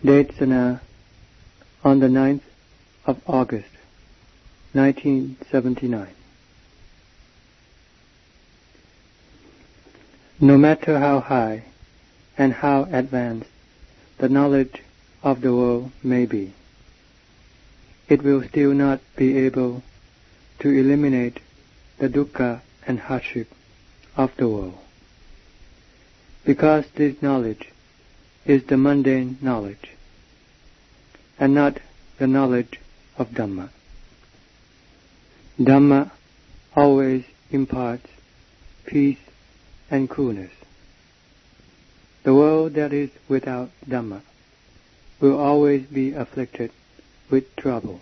Date Sana on the 9th of August, 1979. No matter how high and how advanced the knowledge of the world may be, it will still not be able to eliminate the dukkha and hardship of the world, because this knowledge is the mundane knowledge, and not the knowledge of Dhamma. Dhamma always imparts peace and coolness. The world that is without Dhamma will always be afflicted with trouble.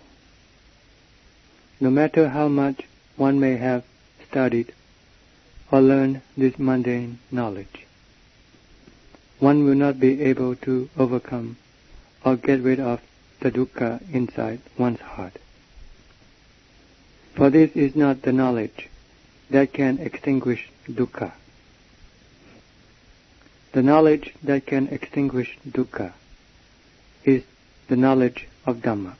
No matter how much one may have studied or learned this mundane knowledge, one will not be able to overcome or get rid of the dukkha inside one's heart. For this is not the knowledge that can extinguish dukkha. The knowledge that can extinguish dukkha is the knowledge of Dhamma.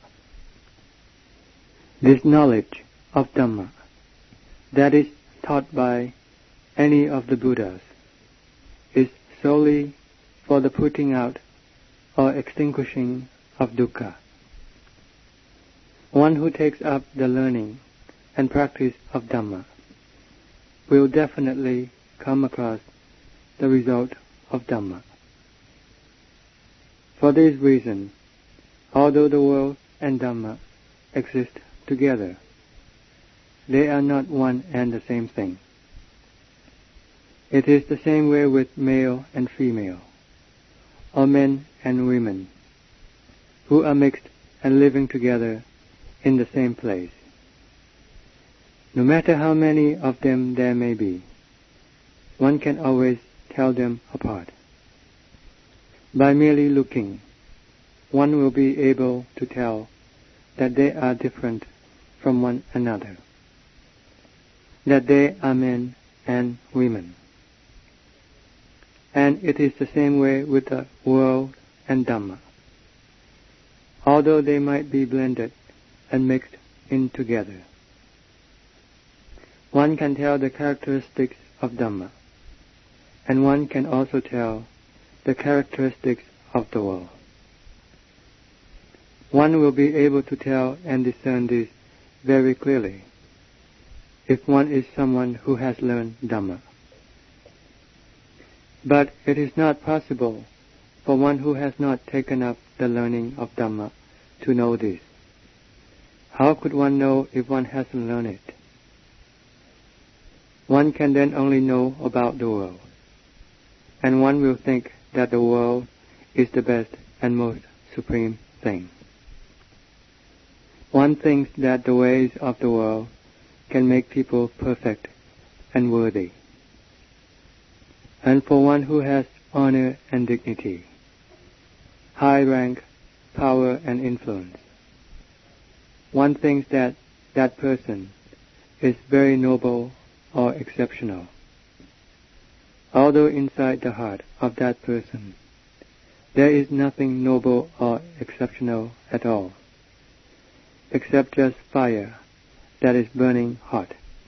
This knowledge of Dhamma that is taught by any of the Buddhas is solely for the putting out or extinguishing of dukkha. One who takes up the learning and practice of Dhamma will definitely come across the result of Dhamma. For this reason, although the world and Dhamma exist together, they are not one and the same thing. It is the same way with male and female, or men and women, who are mixed and living together in the same place. No matter how many of them there may be, one can always tell them apart. By merely looking, one will be able to tell that they are different from one another, that they are men and women. And it is the same way with the world and Dhamma. Although they might be blended and mixed in together, one can tell the characteristics of Dhamma, and one can also tell the characteristics of the world. One will be able to tell and discern this very clearly if one is someone who has learned Dhamma. But it is not possible for one who has not taken up the learning of Dhamma to know this. How could one know if one hasn't learned it? One can then only know about the world, and one will think that the world is the best and most supreme thing. One thinks that the ways of the world can make people perfect and worthy. And for one who has honor and dignity, high rank, power and influence, one thinks that that person is very noble or exceptional, although inside the heart of that person there is nothing noble or exceptional at all, except just fire that is burning hot.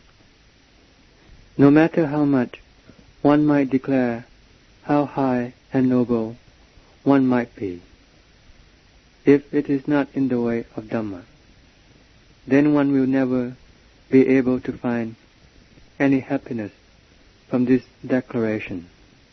No matter how much one might declare how high and noble one might be, if it is not in the way of Dhamma, then one will never be able to find any happiness from this declaration.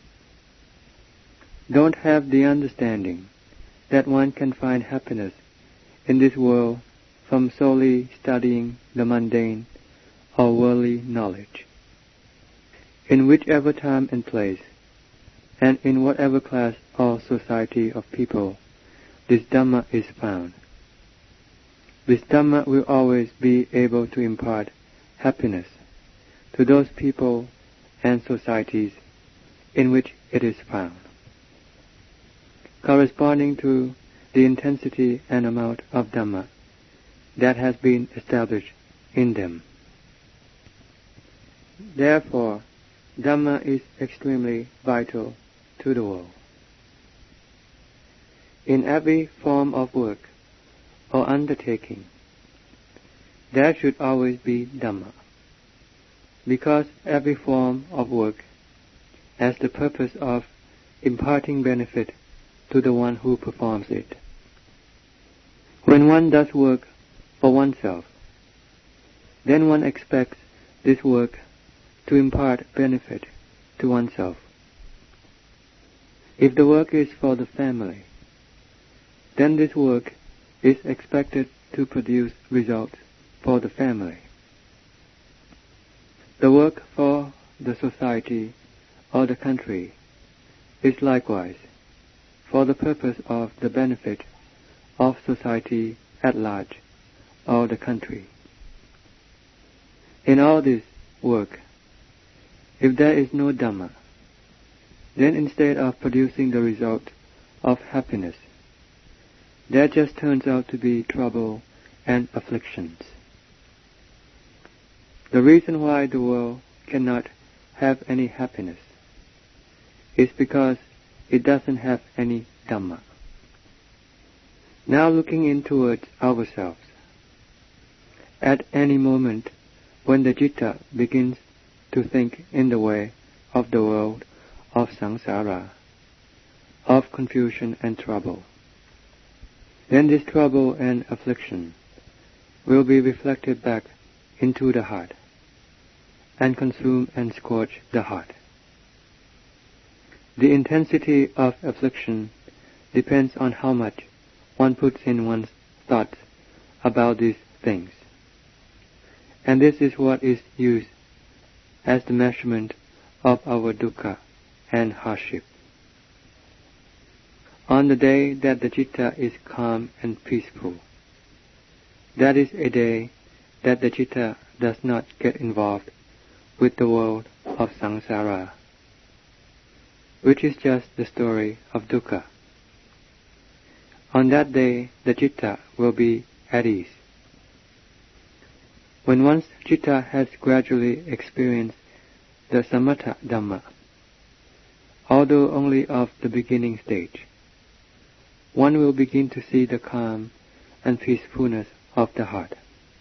Don't have the understanding that one can find happiness in this world from solely studying the mundane or worldly knowledge. In whichever time and place, and in whatever class or society of people this Dhamma is found, this Dhamma will always be able to impart happiness to those people and societies in which it is found, corresponding to the intensity and amount of Dhamma that has been established in them. Therefore, Dhamma is extremely vital to the world. in every form of work or undertaking, there should always be Dhamma, because every form of work has the purpose of imparting benefit to the one who performs it. When one does work for oneself, then one expects this work to impart benefit to oneself. If the work is for the family, then this work is expected to produce results for the family. The work for the society or the country is likewise for the purpose of the benefit of society at large or the country. In all this work, if there is no Dhamma, then instead of producing the result of happiness, there just turns out to be trouble and afflictions. The reason why the world cannot have any happiness is because it doesn't have any Dhamma. Now looking in towards ourselves, at any moment when the citta begins to think in the way of the world of samsara, of confusion and trouble, then this trouble and affliction will be reflected back into the heart and consume and scorch the heart. The intensity of affliction depends on how much one puts in one's thoughts about these things, and this is what is used as the measurement of our dukkha and hardship. On the day that the citta is calm and peaceful, that is a day that the citta does not get involved with the world of samsara, which is just the story of dukkha. On that day, the citta will be at ease. When one's citta has gradually experienced the samatha Dhamma, although only of the beginning stage, one will begin to see the calm and peacefulness of the heart.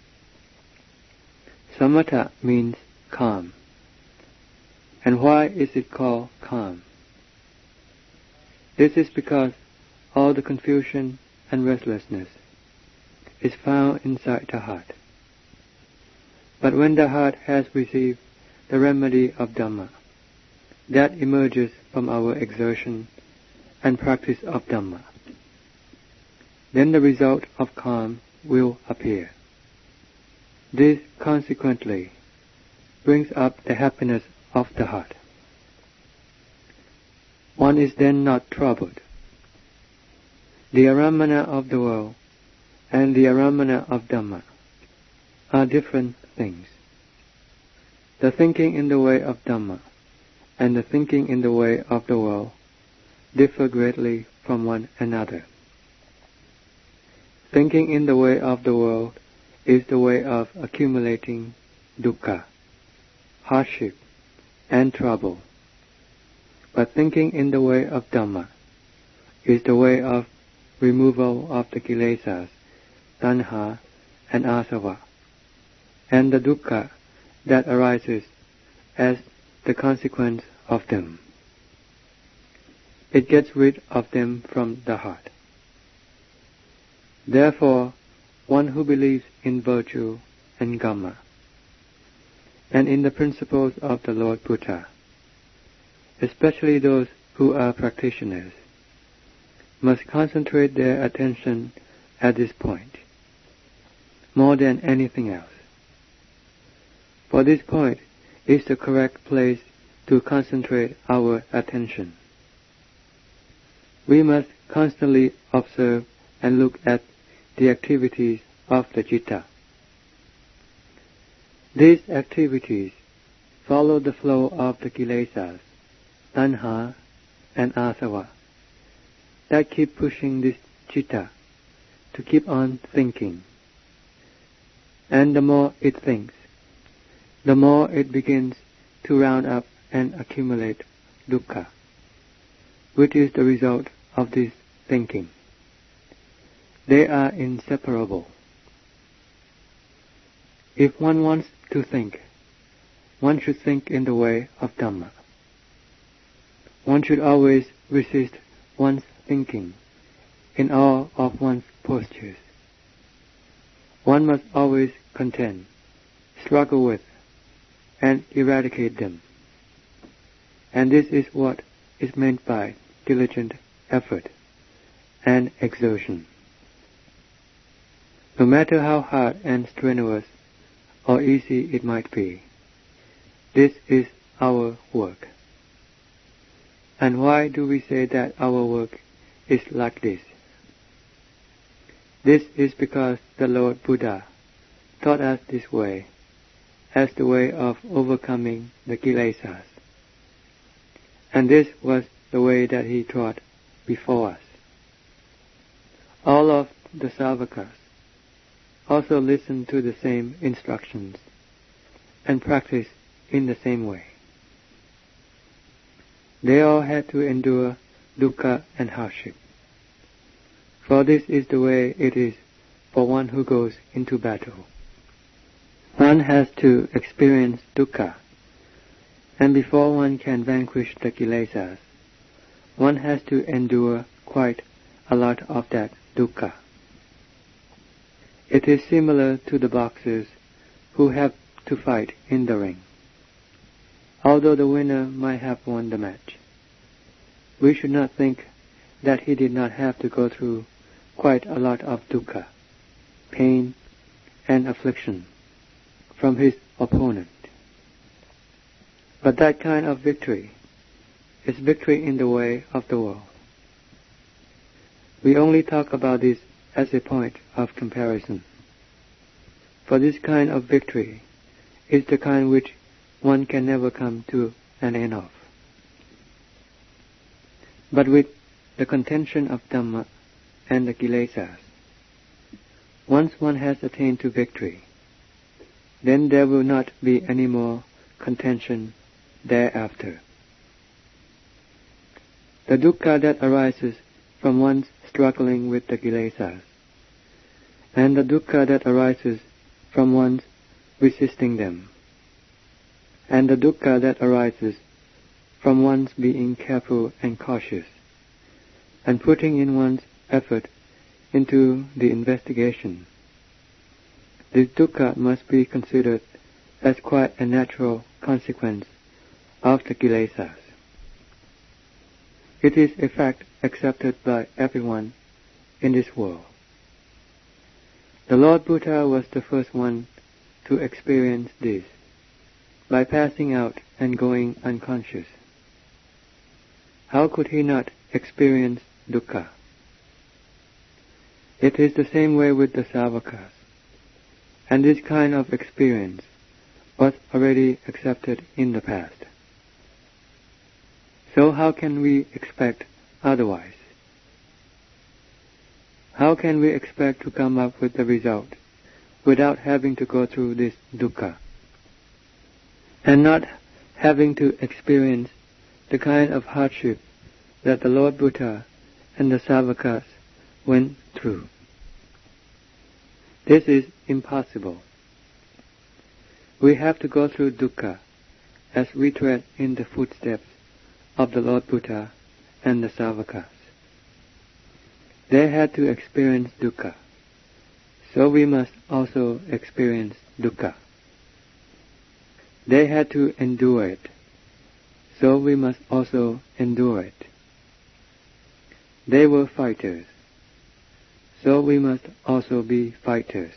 Samatha means calm. And why is it called calm? This is because all the confusion and restlessness is found inside the heart. But when the heart has received the remedy of Dhamma, that emerges from our exertion and practice of Dhamma, then the result of calm will appear. This consequently brings up the happiness of the heart. One is then not troubled. The aramana of the world and the aramana of Dhamma are different things. The thinking in the way of Dhamma and the thinking in the way of the world differ greatly from one another. Thinking in the way of the world is the way of accumulating dukkha, hardship, and trouble. But thinking in the way of Dhamma is the way of removal of the kilesas, tanha, and asava, and the dukkha that arises as the consequence of them. It gets rid of them from the heart. Therefore, one who believes in virtue and Dhamma, and in the principles of the Lord Buddha, especially those who are practitioners, must concentrate their attention at this point, more than anything else. For this point is the correct place to concentrate our attention. We must constantly observe and look at the activities of the citta. These activities follow the flow of the kilesas, tanha, and asava, that keep pushing this citta to keep on thinking. And the more it thinks, the more it begins to round up and accumulate dukkha, which is the result of this thinking. They are inseparable. If one wants to think, one should think in the way of Dhamma. One should always resist one's thinking in all of one's postures. One must always contend, struggle with, and eradicate them. And this is what is meant by diligent effort and exertion. No matter how hard and strenuous or easy it might be, this is our work. And why do we say that our work is like this? This is because the Lord Buddha taught us this way as the way of overcoming the kilesas. And this was the way that he taught before us. All of the Savakas also listened to the same instructions and practiced in the same way. They all had to endure dukkha and hardship. For this is the way it is for one who goes into battle. One has to experience dukkha, and before one can vanquish the kilesas, one has to endure quite a lot of that dukkha. It is similar to the boxers who have to fight in the ring. Although the winner might have won the match, we should not think that he did not have to go through quite a lot of dukkha, pain, and affliction from his opponent. But that kind of victory is victory in the way of the world. We only talk about this as a point of comparison. For this kind of victory is the kind which one can never come to an end of. But with the contention of Dhamma and the kilesas, once one has attained to victory, then there will not be any more contention thereafter. The dukkha that arises from one's struggling with the kilesas, and the dukkha that arises from one's resisting them, and the dukkha that arises from one's being careful and cautious, and putting in one's effort into the investigation. This dukkha must be considered as quite a natural consequence of the kilesas. It is a fact accepted by everyone in this world. The Lord Buddha was the first one to experience this by passing out and going unconscious. How could he not experience dukkha? It is the same way with the Savakas, and this kind of experience was already accepted in the past. So how can we expect otherwise? How can we expect to come up with the result without having to go through this dukkha, and not having to experience the kind of hardship that the Lord Buddha and the Savakas went through? This is impossible. We have to go through dukkha as we tread in the footsteps of the Lord Buddha and the Savakas. They had to experience dukkha, so we must also experience dukkha. They had to endure it, so we must also endure it. They were fighters, so we must also be fighters.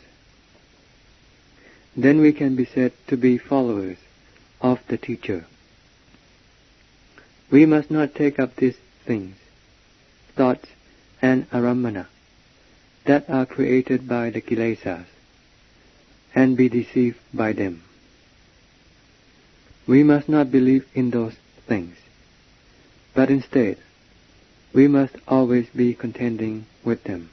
Then we can be said to be followers of the teacher. We must not take up these things, thoughts and arammana, that are created by the kilesas, and be deceived by them. We must not believe in those things, but instead, we must always be contending with them.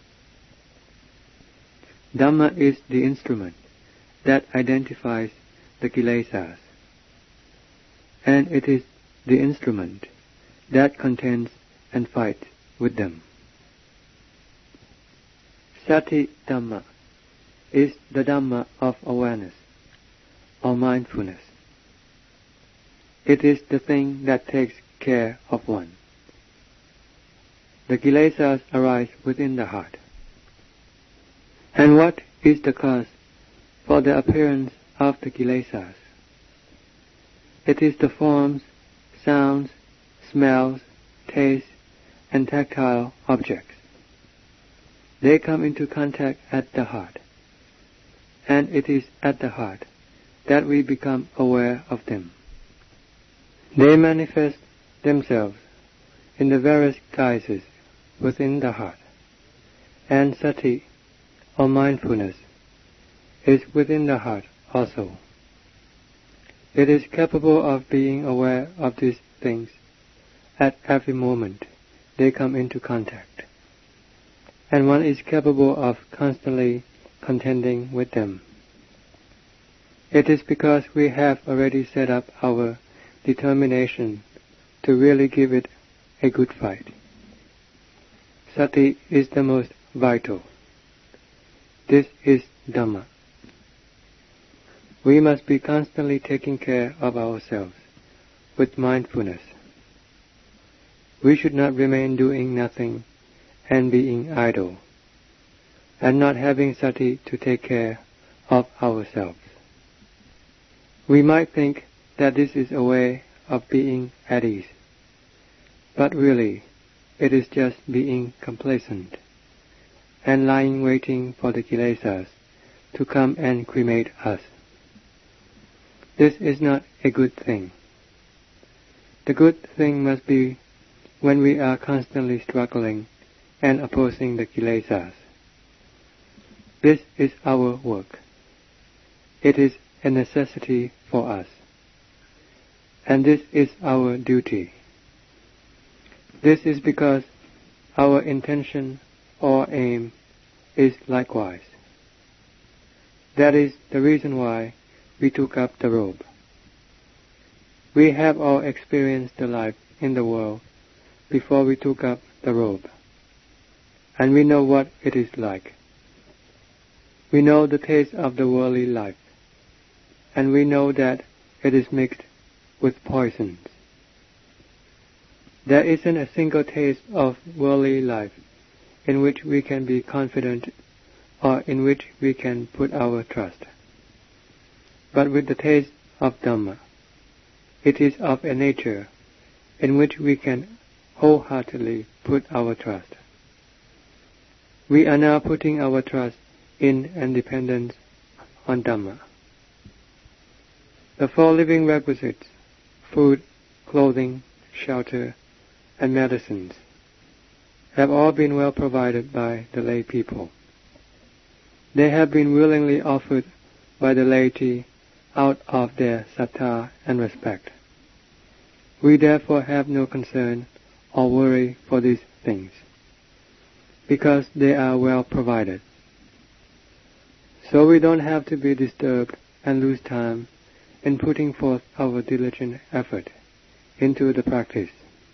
Dhamma is the instrument that identifies the kilesas, and it is the instrument that contends and fights with them. Sati Dhamma is the Dhamma of awareness or mindfulness. It is the thing that takes care of one. The kilesas arise within the heart. And what is the cause for the appearance of the kilesas? It is the forms, sounds, smells, tastes, and tactile objects. They come into contact at the heart, and it is at the heart that we become aware of them. They manifest themselves in the various guises within the heart, and sati, or mindfulness, is within the heart also. It is capable of being aware of these things at every moment they come into contact, and one is capable of constantly contending with them. It is because we have already set up our determination to really give it a good fight. Sati is the most vital. This is Dhamma. We must be constantly taking care of ourselves with mindfulness. We should not remain doing nothing and being idle, and not having sati to take care of ourselves. We might think that this is a way of being at ease, but really it is just being complacent and lying waiting for the kilesas to come and cremate us. This is not a good thing. The good thing must be when we are constantly struggling and opposing the kilesas. This is our work. It is a necessity for us, and this is our duty. This is because our intention or aim is likewise. That is the reason why we took up the robe. We have all experienced the life in the world before we took up the robe, and we know what it is like. We know the taste of the worldly life, and we know that it is mixed with poisons. There isn't a single taste of worldly life in which we can be confident or in which we can put our trust. But with the taste of Dhamma, it is of a nature in which we can wholeheartedly put our trust. We are now putting our trust in and dependence on Dhamma. The 4 living requisites, food, clothing, shelter, and medicines, have all been well provided by the lay people. They have been willingly offered by the laity out of their sattva and respect. We therefore have no concern or worry for these things, because they are well provided. So we don't have to be disturbed and lose time in putting forth our diligent effort into the practice.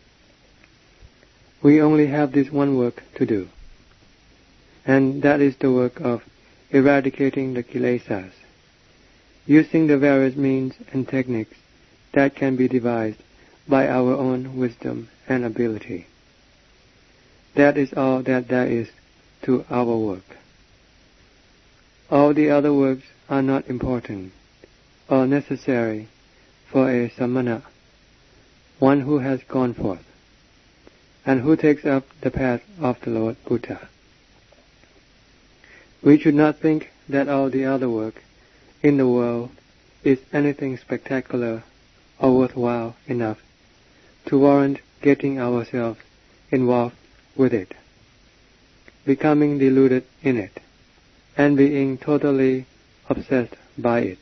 We only have this one work to do, and that is the work of eradicating the kilesas, using the various means and techniques that can be devised by our own wisdom and ability. That is all that there is to our work. All the other works are not important or necessary for a samana, one who has gone forth, and who takes up the path of the Lord Buddha. We should not think that all the other work in the world is anything spectacular or worthwhile enough to warrant getting ourselves involved with it, becoming deluded in it, and being totally obsessed by it.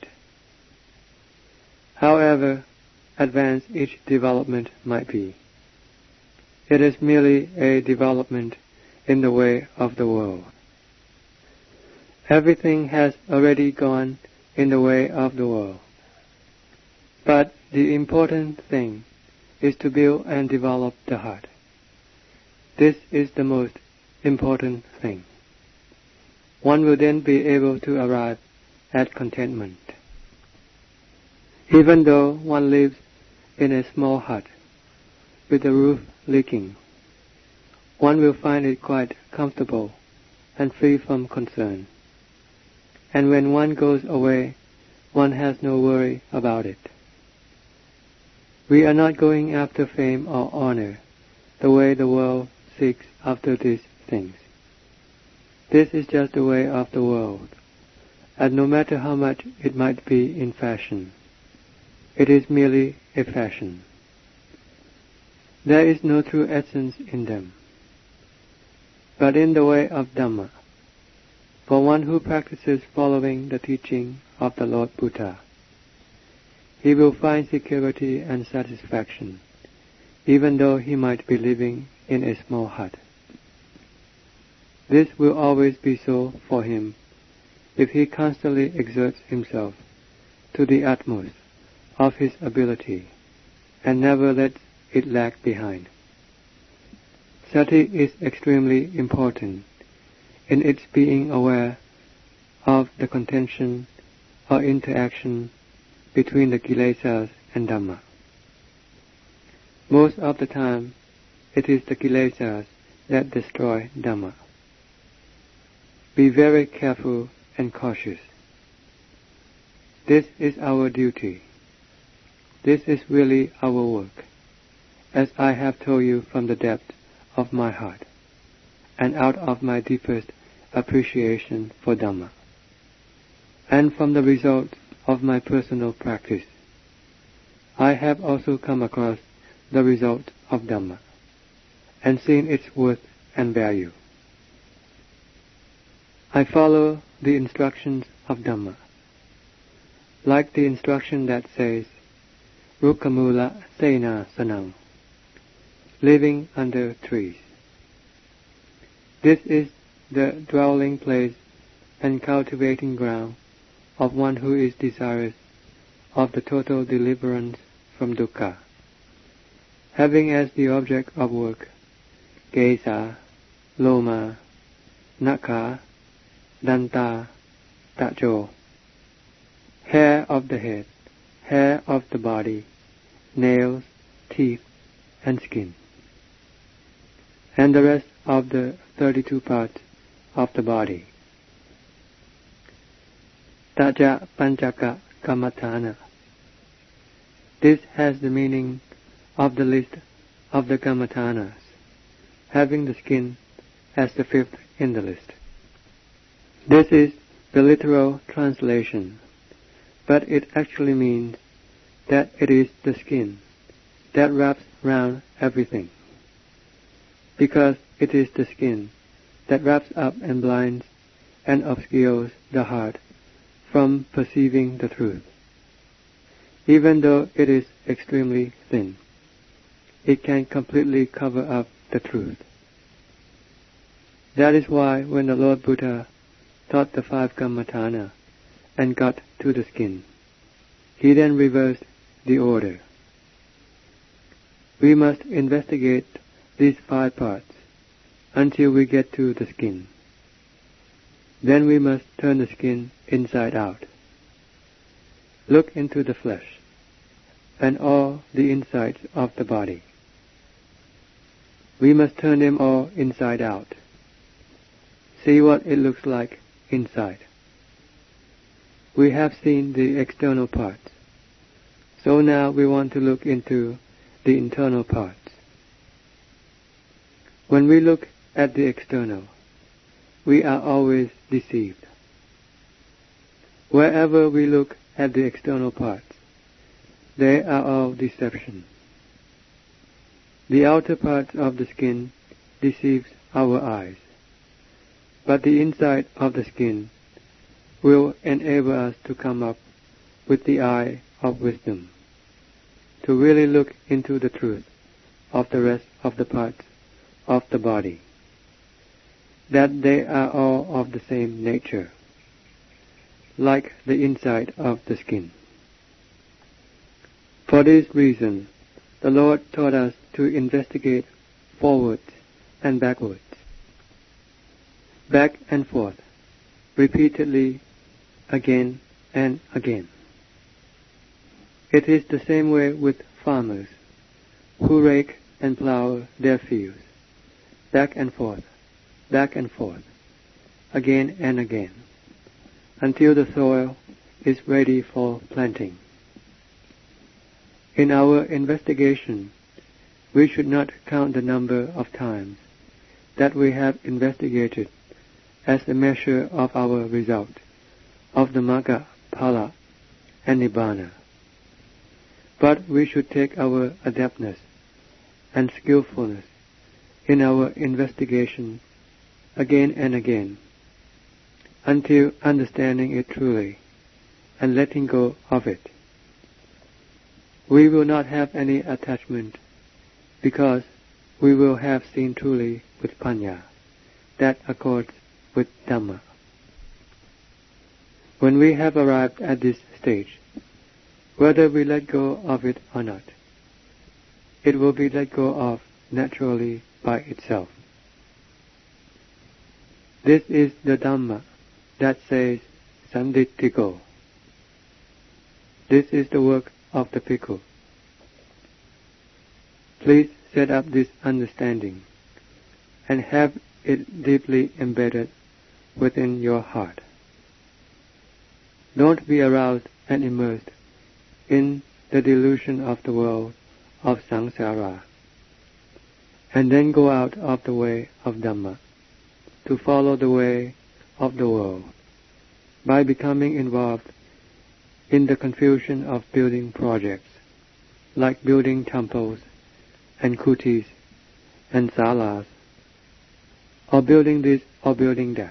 However advanced each development might be, it is merely a development in the way of the world. Everything has already gone in the way of the world. But the important thing is to build and develop the heart. This is the most important thing. one will then be able to arrive at contentment. Even though one lives in a small hut with the roof leaking, one will find it quite comfortable and free from concern. And when one goes away, one has no worry about it. We are not going after fame or honor the way the world seeks after these things. This is just the way of the world, and no matter how much it might be in fashion, it is merely a fashion. There is no true essence in them. But in the way of Dhamma, for one who practices following the teaching of the Lord Buddha, he will find security and satisfaction, even though he might be living in a small hut. This will always be so for him if he constantly exerts himself to the utmost of his ability and never lets it lag behind. Sati is extremely important in its being aware of the contention or interaction between the kilesas and Dhamma. Most of the time, it is the kilesas that destroy Dhamma. Be very careful and cautious. This is our duty. This is really our work, as I have told you from the depth of my heart, and out of my deepest appreciation for Dhamma, and from the results of my personal practice. I have also come across the result of Dhamma, and seen its worth and value. I follow the instructions of Dhamma, like the instruction that says, Rukkamula Sena Sanang, living under trees. This is the dwelling place and cultivating ground of one who is desirous of the total deliverance from dukkha, having as the object of work Kesa, Loma, Nakha, Danta, Tacho, hair of the head, hair of the body, nails, teeth, and skin, and the rest of the 32 parts of the body. Taja Panchaka Kammatthana. This has the meaning of the list of the Kammatthanas, having the skin as the fifth in the list. This is the literal translation, but it actually means that it is the skin that wraps round everything, because it is the skin that wraps up and blinds and obscures the heart from perceiving the truth. Even though it is extremely thin, it can completely cover up the truth. That is why when the Lord Buddha taught the 5 Kammatthana and got to the skin, he then reversed the order. We must investigate these 5 parts until we get to the skin. Then we must turn the skin inside out. Look into the flesh and all the insides of the body. We must turn them all inside out. See what it looks like inside. We have seen the external parts, so now we want to look into the internal parts. When we look at the external, we are always deceived. Wherever we look at the external parts, they are all deception. The outer part of the skin deceives our eyes, but the inside of the skin will enable us to come up with the eye of wisdom, to really look into the truth of the rest of the parts of the body, that they are all of the same nature, like the inside of the skin. For this reason, the Lord taught us to investigate forwards and backwards, back and forth, repeatedly, again and again. It is the same way with farmers who rake and plow their fields, back and forth, again and again, until the soil is ready for planting. In our investigation, we should not count the number of times that we have investigated as a measure of our result of the Magga, Phala, and Nibbana. But we should take our adeptness and skillfulness in our investigation again and again, until understanding it truly and letting go of it. We will not have any attachment, because we will have seen truly with Panya that accords with Dhamma. When we have arrived at this stage, whether we let go of it or not, it will be let go of naturally by itself. This is the Dhamma that says Sanditthiko. This is the work of the Bhikkhu. Please set up this understanding and have it deeply embedded within your heart. Don't be aroused and immersed in the delusion of the world of samsara, and then go out of the way of Dhamma to follow the way of the world by becoming involved in the confusion of building projects, like building temples and kutis and salas, or building this or building that.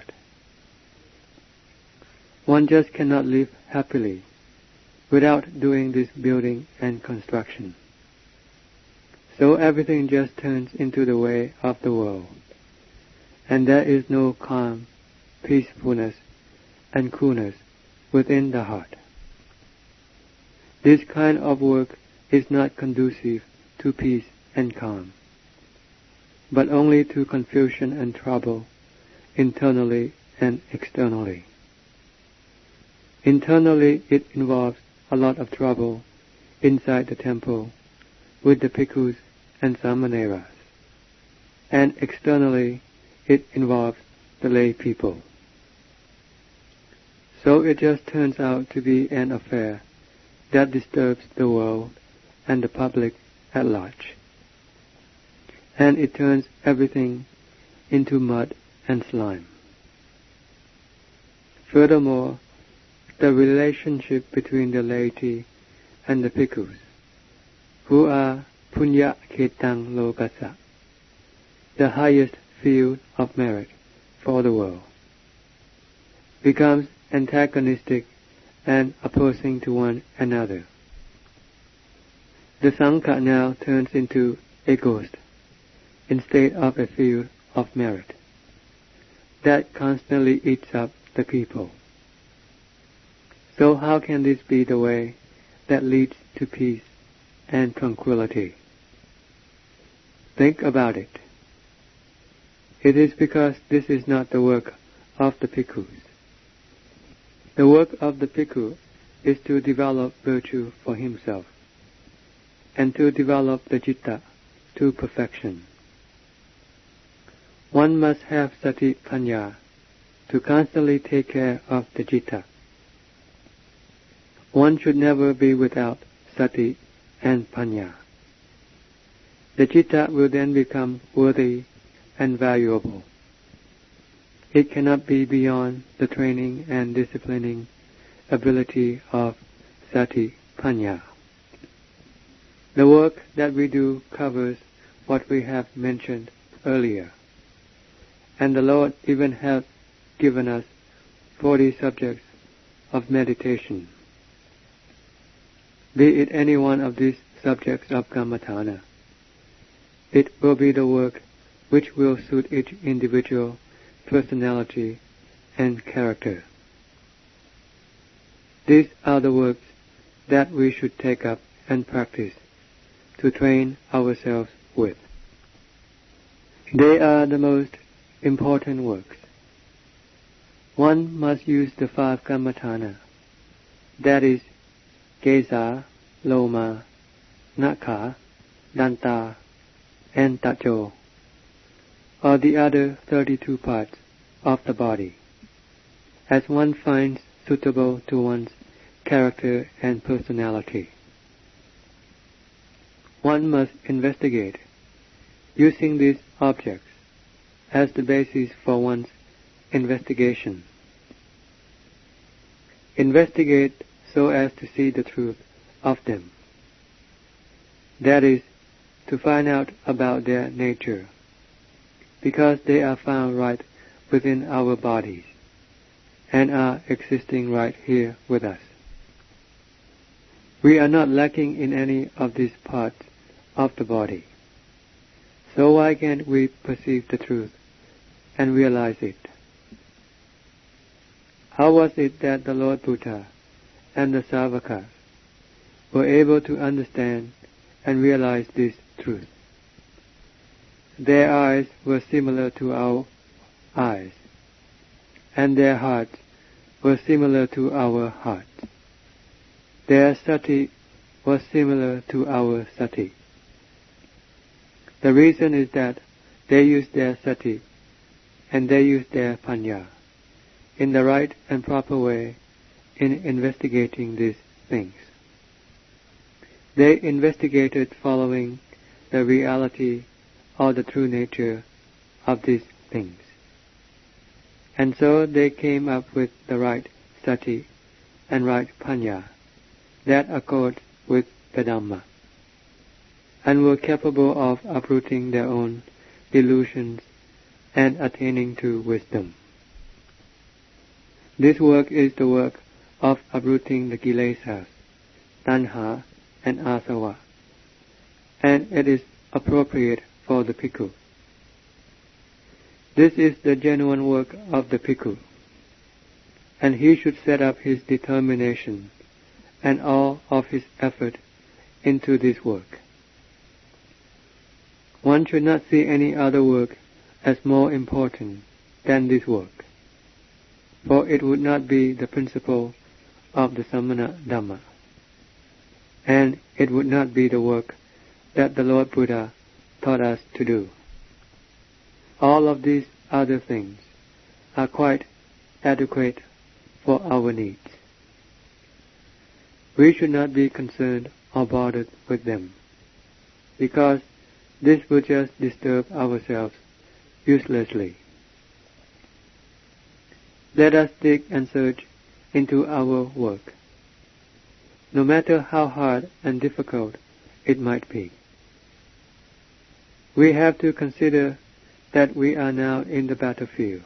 One just cannot live happily without doing this building and construction. So everything just turns into the way of the world, and there is no calm, peacefulness, and coolness within the heart. This kind of work is not conducive to peace and calm, but only to confusion and trouble internally and externally. Internally, it involves a lot of trouble inside the temple with the bhikkhus and samaneras, and externally, it involves the lay people. So it just turns out to be an affair that disturbs the world and the public at large, and it turns everything into mud and slime. Furthermore, the relationship between the laity and the bhikkhus, who are punya ketang lokasa, the highest field of merit for the world, becomes antagonistic and opposing to one another. The Sangha now turns into a ghost instead of a field of merit that constantly eats up the people. So how can this be the way that leads to peace and tranquility? Think about it. It is because this is not the work of the bhikkhus. The work of the bhikkhu is to develop virtue for himself and to develop the citta to perfection. One must have sati panya to constantly take care of the citta. One should never be without sati and panya. The citta will then become worthy and valuable. It cannot be beyond the training and disciplining ability of sati panya. The work that we do covers what we have mentioned earlier, and the Lord even has given us 40 subjects of meditation. Be it any one of these subjects of Kammatthana, it will be the work which will suit each individual personality and character. These are the works that we should take up and practice to train ourselves with. They are the most important works. one must use the 5 Kammatthana, that is, Kesa, Loma, Nakha, Danta, and Tacho, or the other 32 parts of the body, as one finds suitable to one's character and personality. One must investigate, using these objects as the basis for one's investigation. Investigate so as to see the truth of them. That is, to find out about their nature, because they are found right within our bodies and are existing right here with us. We are not lacking in any of these parts of the body. So why can't we perceive the truth and realize it? How was it that the Lord Buddha and the Savakas were able to understand and realize this truth? Their eyes were similar to our eyes, and their hearts were similar to our hearts. Their sati was similar to our sati. The reason is that they used their sati and they used their panya in the right and proper way in investigating these things. They investigated following the reality or the true nature of these things. And so they came up with the right sati and right panya that accord with the Dhamma, and were capable of uprooting their own delusions and attaining to wisdom. This work is the work of uprooting the kilesas, tanha and asava, and it is appropriate for the bhikkhu. This is the genuine work of the bhikkhu, and he should set up his determination and all of his effort into this work. One should not see any other work as more important than this work, for it would not be the principle of the Samana Dhamma, and it would not be the work that the Lord Buddha taught us to do. All of these other things are quite adequate for our needs. We should not be concerned or bothered with them, because this would just disturb ourselves uselessly. Let us dig and search into our work, no matter how hard and difficult it might be. We have to consider that we are now in the battlefield.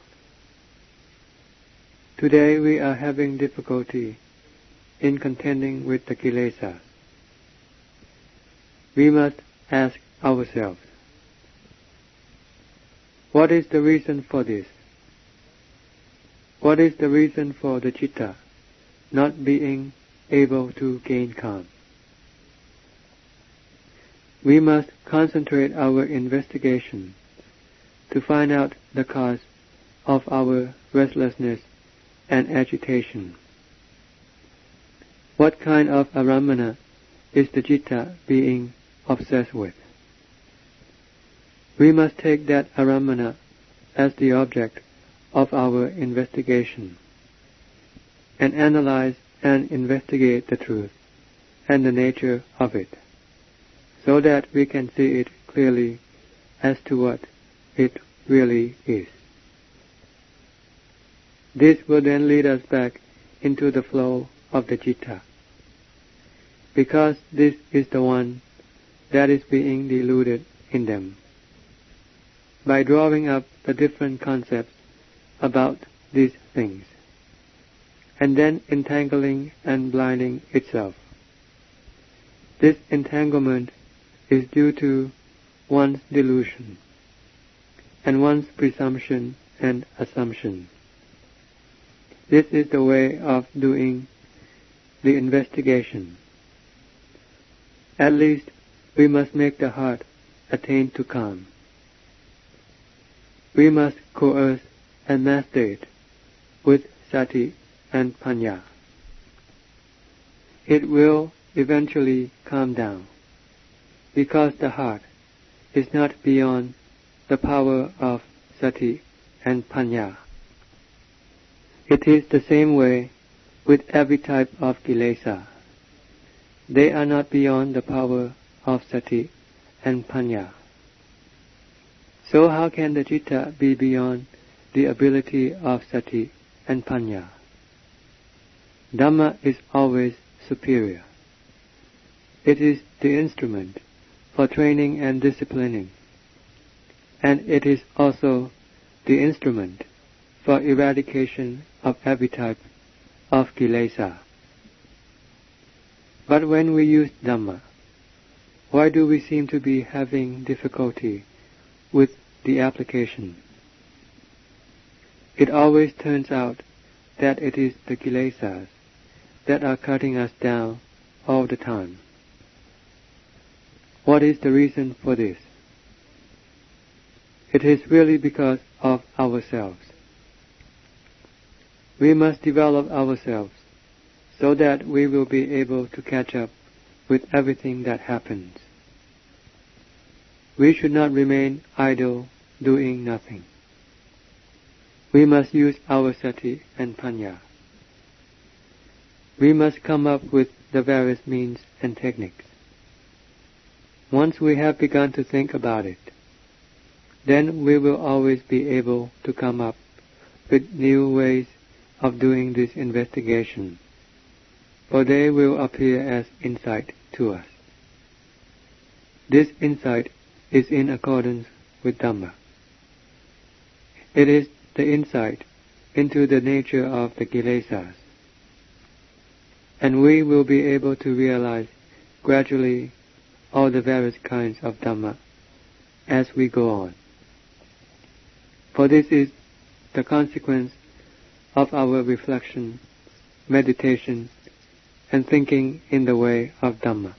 Today we are having difficulty in contending with the kilesas. We must ask ourselves, what is the reason for this? What is the reason for the citta not being able to gain calm? We must concentrate our investigation to find out the cause of our restlessness and agitation. What kind of aramana is the citta being obsessed with? We must take that aramana as the object of our investigation and analyze and investigate the truth and the nature of it, so that we can see it clearly as to what it really is. This will then lead us back into the flow of the citta, because this is the one that is being deluded in them, by drawing up the different concepts about these things, and then entangling and blinding itself. This entanglement is due to one's delusion and one's presumption and assumption. This is the way of doing the investigation. At least we must make the heart attain to calm. We must coerce and master it with sati and panya. It will eventually calm down, because the heart is not beyond the power of sati and panya. It is the same way with every type of kilesa. They are not beyond the power of sati and panya. So how can the citta be beyond the ability of sati and panya? Dhamma is always superior. It is the instrument for training and disciplining, and it is also the instrument for eradication of every type of kilesa. But when we use Dhamma, why do we seem to be having difficulty with the application? It always turns out that it is the kilesas that are cutting us down all the time. What is the reason for this? It is really because of ourselves. We must develop ourselves so that we will be able to catch up with everything that happens. We should not remain idle, doing nothing. We must use our sati and panya. We must come up with the various means and techniques. Once we have begun to think about it, then we will always be able to come up with new ways of doing this investigation, for they will appear as insight to us. This insight is in accordance with Dhamma. It is the insight into the nature of the kilesas, and we will be able to realize gradually all the various kinds of Dhamma as we go on. For this is the consequence of our reflection, meditation, and thinking in the way of Dhamma.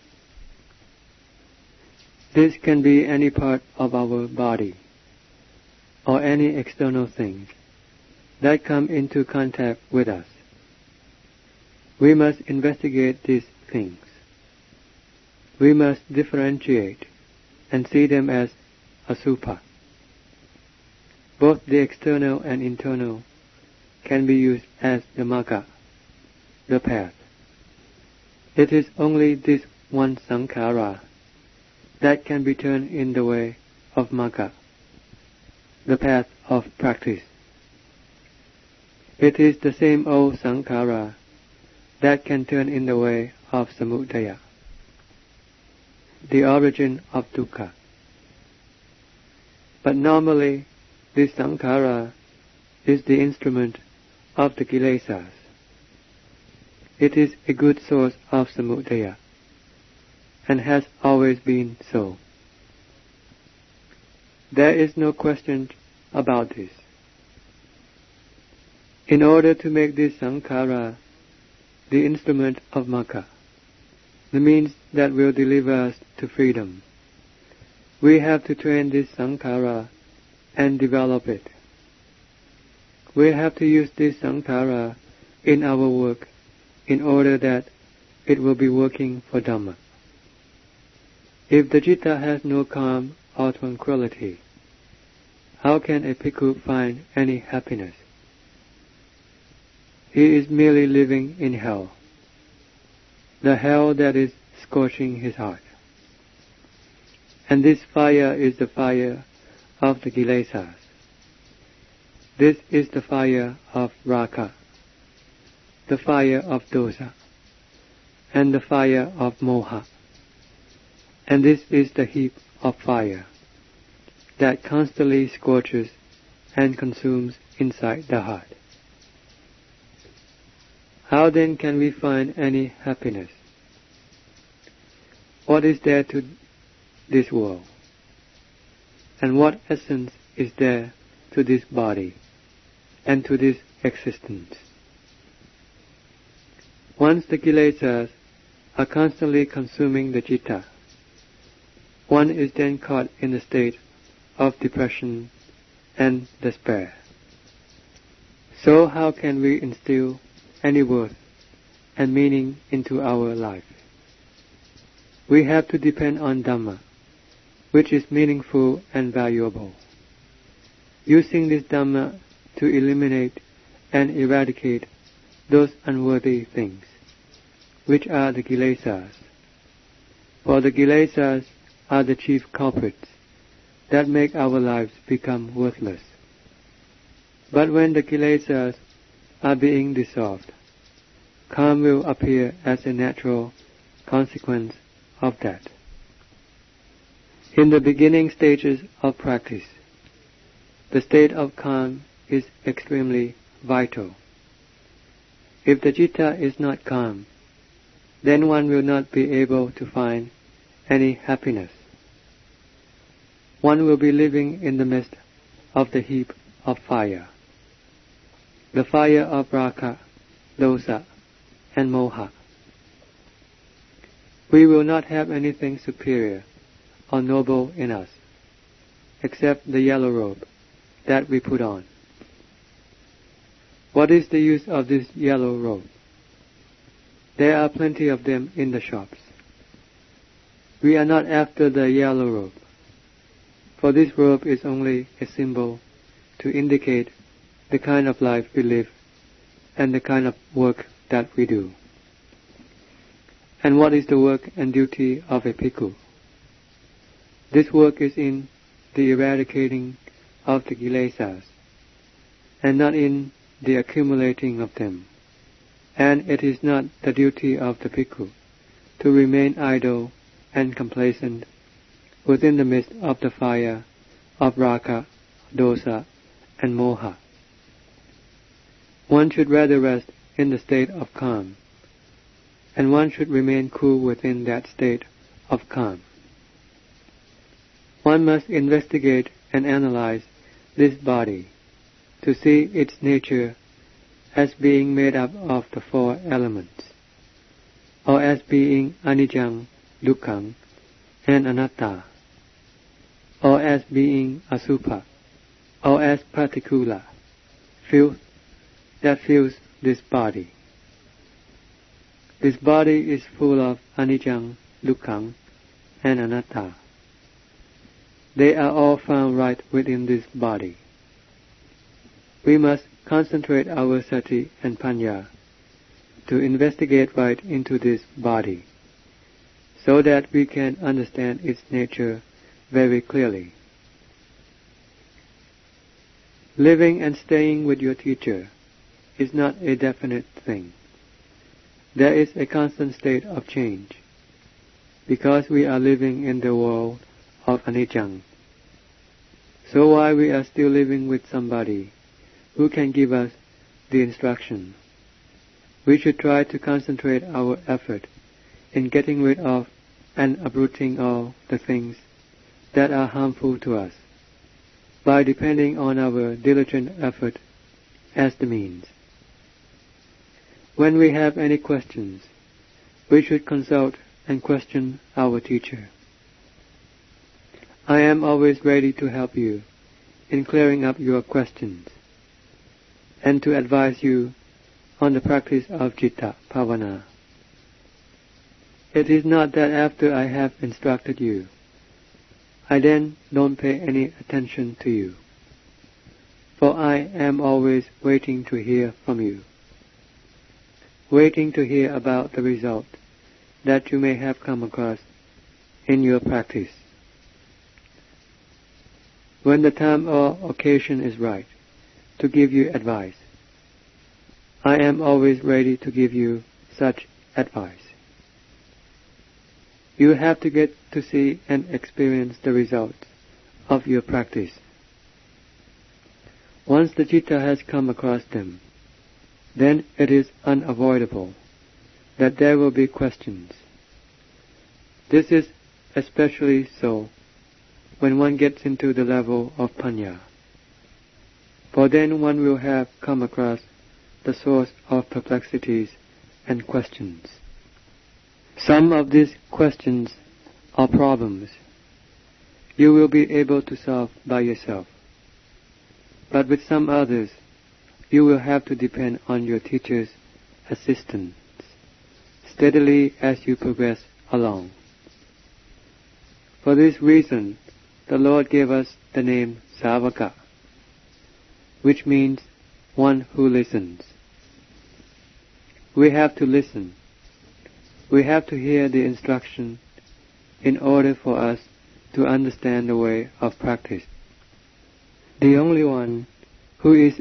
This can be any part of our body, or any external things that come into contact with us. We must investigate these things. We must differentiate and see them as asubha. Both the external and internal can be used as the magga, the path. It is only this one sankhara that can be turned in the way of magga, the path of practice. It is the same old sankhara that can turn in the way of samudaya, the origin of dukkha. But normally, this sankhara is the instrument of the kilesas. It is a good source of samudaya, and has always been so. There is no question about this. In order to make this sankhara the instrument of magga, the means that will deliver us to freedom, we have to train this sankhara and develop it. We have to use this sankhara in our work in order that it will be working for Dhamma. If the citta has no calm or tranquility, how can a bhikkhu find any happiness? He is merely living in hell, the hell that is scorching his heart. And this fire is the fire of the kilesas. This is the fire of raga, the fire of dosa, and the fire of moha. And this is the heap of fire that constantly scorches and consumes inside the heart. How then can we find any happiness? What is there to this world? And what essence is there to this body and to this existence? Once the kilesas are constantly consuming the citta, one is then caught in a state of depression and despair. So how can we instill any worth and meaning into our life? We have to depend on Dhamma, which is meaningful and valuable. Using this Dhamma to eliminate and eradicate those unworthy things, which are the kilesas. For the kilesas are the chief culprits that make our lives become worthless. But when the kilesas are being dissolved, calm will appear as a natural consequence of that. In the beginning stages of practice, the state of calm is extremely vital. If the citta is not calm, then one will not be able to find any happiness. One will be living in the midst of the heap of fire, the fire of raga, dosa, and moha. We will not have anything superior or noble in us, except the yellow robe that we put on. What is the use of this yellow robe? There are plenty of them in the shops. We are not after the yellow robe, for this robe is only a symbol to indicate the kind of life we live and the kind of work that we do. And what is the work and duty of a bhikkhu? This work is in the eradicating of the kilesas, and not in the accumulating of them. And it is not the duty of the bhikkhu to remain idle and complacent within the midst of the fire of raga, dosa, and moha. One should rather rest in the state of calm, and one should remain cool within that state of calm. One must investigate and analyze this body to see its nature as being made up of the four elements, or as being anicca, dukkha, and anatta, or as being asubha, or as particula, filth that fills this body. This body is full of anicca, dukkha, and anatta. They are all found right within this body. We must concentrate our sati and panya to investigate right into this body, so that we can understand its nature very clearly. Living and staying with your teacher is not a definite thing. There is a constant state of change, because we are living in the world of anicca. So while we are still living with somebody who can give us the instruction, we should try to concentrate our effort in getting rid of and uprooting all the things that are harmful to us, by depending on our diligent effort as the means. When we have any questions, we should consult and question our teacher. I am always ready to help you in clearing up your questions, and to advise you on the practice of citta bhavana. It is not that after I have instructed you, I then don't pay any attention to you, for I am always waiting to hear from you, waiting to hear about the result that you may have come across in your practice. When the time or occasion is right to give you advice, I am always ready to give you such advice. You have to get to see and experience the results of your practice. Once the citta has come across them, then it is unavoidable that there will be questions. This is especially so when one gets into the level of panya, for then one will have come across the source of perplexities and questions. Some of these questions or problems you will be able to solve by yourself, but with some others you will have to depend on your teacher's assistance steadily as you progress along. For this reason, the Lord gave us the name Savaka, which means one who listens. We have to listen. We have to hear the instruction in order for us to understand the way of practice. The only one who is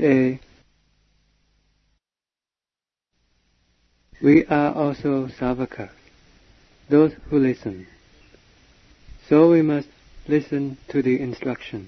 we are also Savakas, those who listen. So we must listen to the instructions.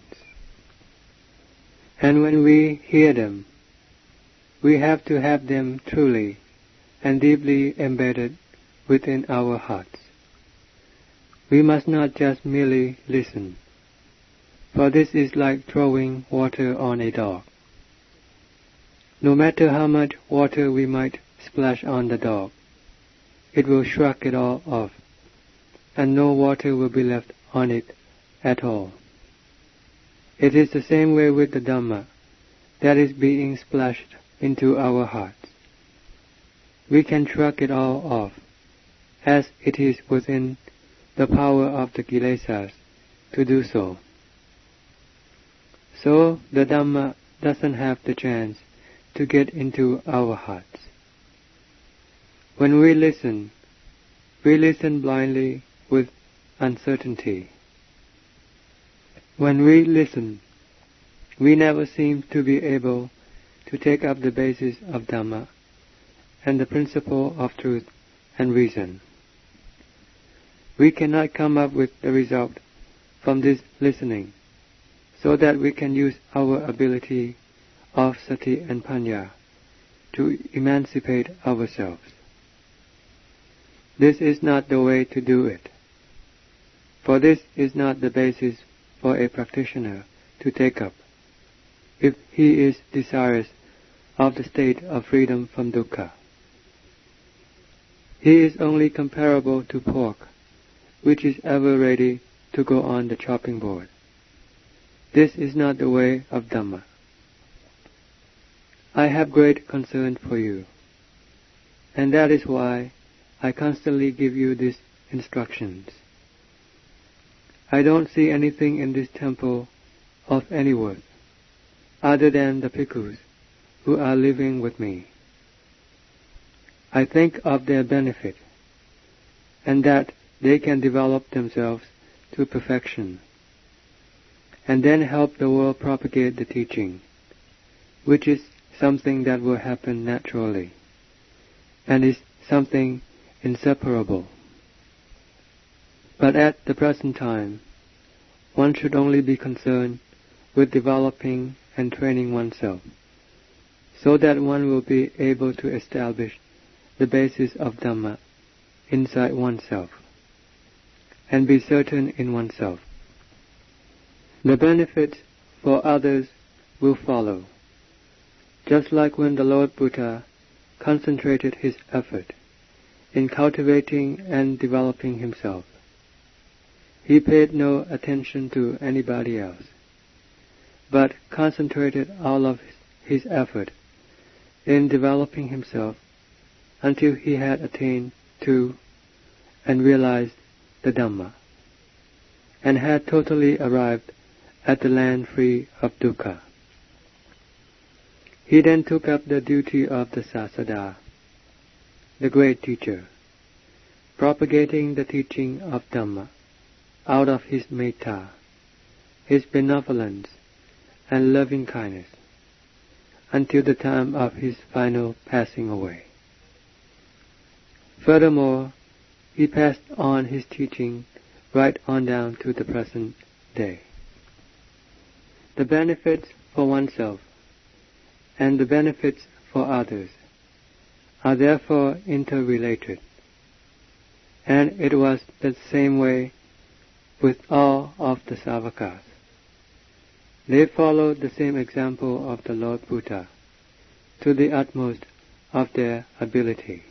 And when we hear them, we have to have them truly and deeply embedded within our hearts. We must not just merely listen, for this is like throwing water on a dog. No matter how much water we might splash on the dog, it will shrug it all off, and no water will be left on it at all. It is the same way with the Dhamma that is being splashed into our hearts. We can shrug it all off, as it is within the power of the Kilesas to do so. So the Dhamma doesn't have the chance to get into our hearts. When we listen blindly with uncertainty. When we listen, we never seem to be able to take up the basis of Dhamma and the principle of truth and reason. We cannot come up with the result from this listening, so that we can use our ability of sati and panya to emancipate ourselves. This is not the way to do it, for this is not the basis for a practitioner to take up, if he is desirous of the state of freedom from dukkha. He is only comparable to pork, which is ever ready to go on the chopping board. This is not the way of Dhamma. I have great concern for you, and that is why I constantly give you these instructions. I don't see anything in this temple of any worth, other than the bhikkhus who are living with me. I think of their benefit, and that they can develop themselves to perfection, and then help the world propagate the teaching, which is something that will happen naturally, and is something inseparable. But at the present time, one should only be concerned with developing and training oneself, so that one will be able to establish the basis of Dhamma inside oneself, and be certain in oneself. The benefits for others will follow, just like when the Lord Buddha concentrated his effort in cultivating and developing himself. He paid no attention to anybody else, but concentrated all of his effort in developing himself until he had attained to and realized the Dhamma, and had totally arrived at the land free of dukkha. He then took up the duty of the Sasada, the great teacher, propagating the teaching of Dhamma out of his metta, his benevolence and loving kindness, until the time of his final passing away. Furthermore, he passed on his teaching right on down to the present day. The benefits for oneself and the benefits for others are therefore interrelated, and it was the same way with all of the Savakas. They followed the same example of the Lord Buddha to the utmost of their ability.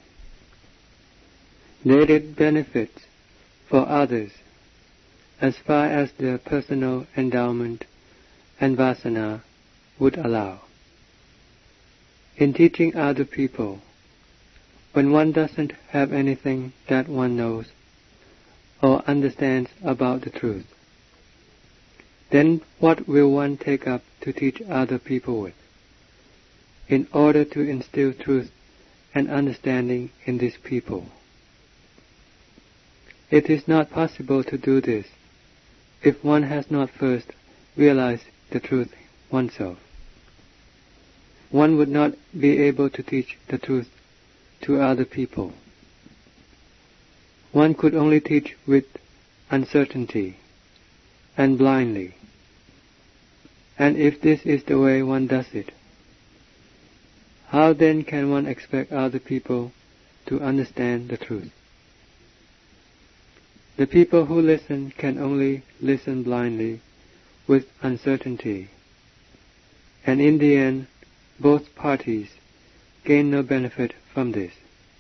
They did benefits for others as far as their personal endowment and vasana would allow. In teaching other people, when one doesn't have anything that one knows or understands about the truth, then what will one take up to teach other people with, in order to instill truth and understanding in these people? It is not possible to do this if one has not first realized the truth oneself. One would not be able to teach the truth to other people. One could only teach with uncertainty and blindly. And if this is the way one does it, how then can one expect other people to understand the truth? The people who listen can only listen blindly with uncertainty, and in the end, both parties gain no benefit from this.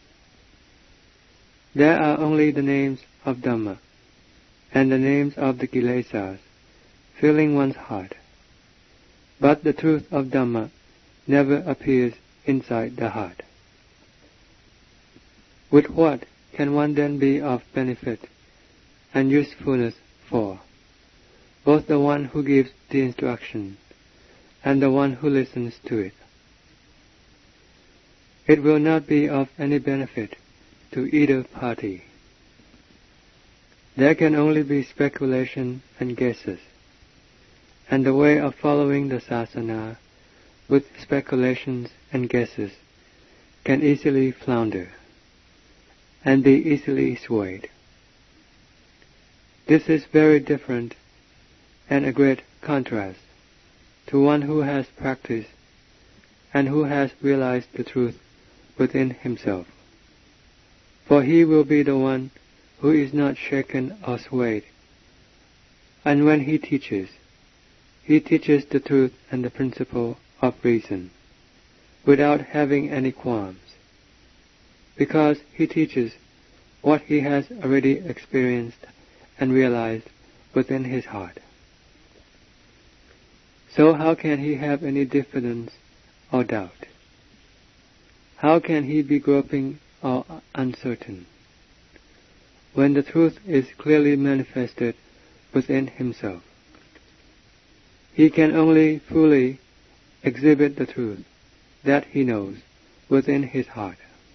There are only the names of Dhamma and the names of the Kilesas filling one's heart, but the truth of Dhamma never appears inside the heart. With what can one then be of benefit and usefulness for both the one who gives the instruction and the one who listens to it? It will not be of any benefit to either party. There can only be speculation and guesses, and the way of following the sasana with speculations and guesses can easily flounder and be easily swayed. This is very different and a great contrast to one who has practiced and who has realized the truth within himself. For he will be the one who is not shaken or swayed, and when he teaches the truth and the principle of reason, without having any qualms, because he teaches what he has already experienced and realized within his heart. So how can he have any diffidence or doubt? How can he be groping or uncertain, when the truth is clearly manifested within himself? He can only fully exhibit the truth that he knows within his heart.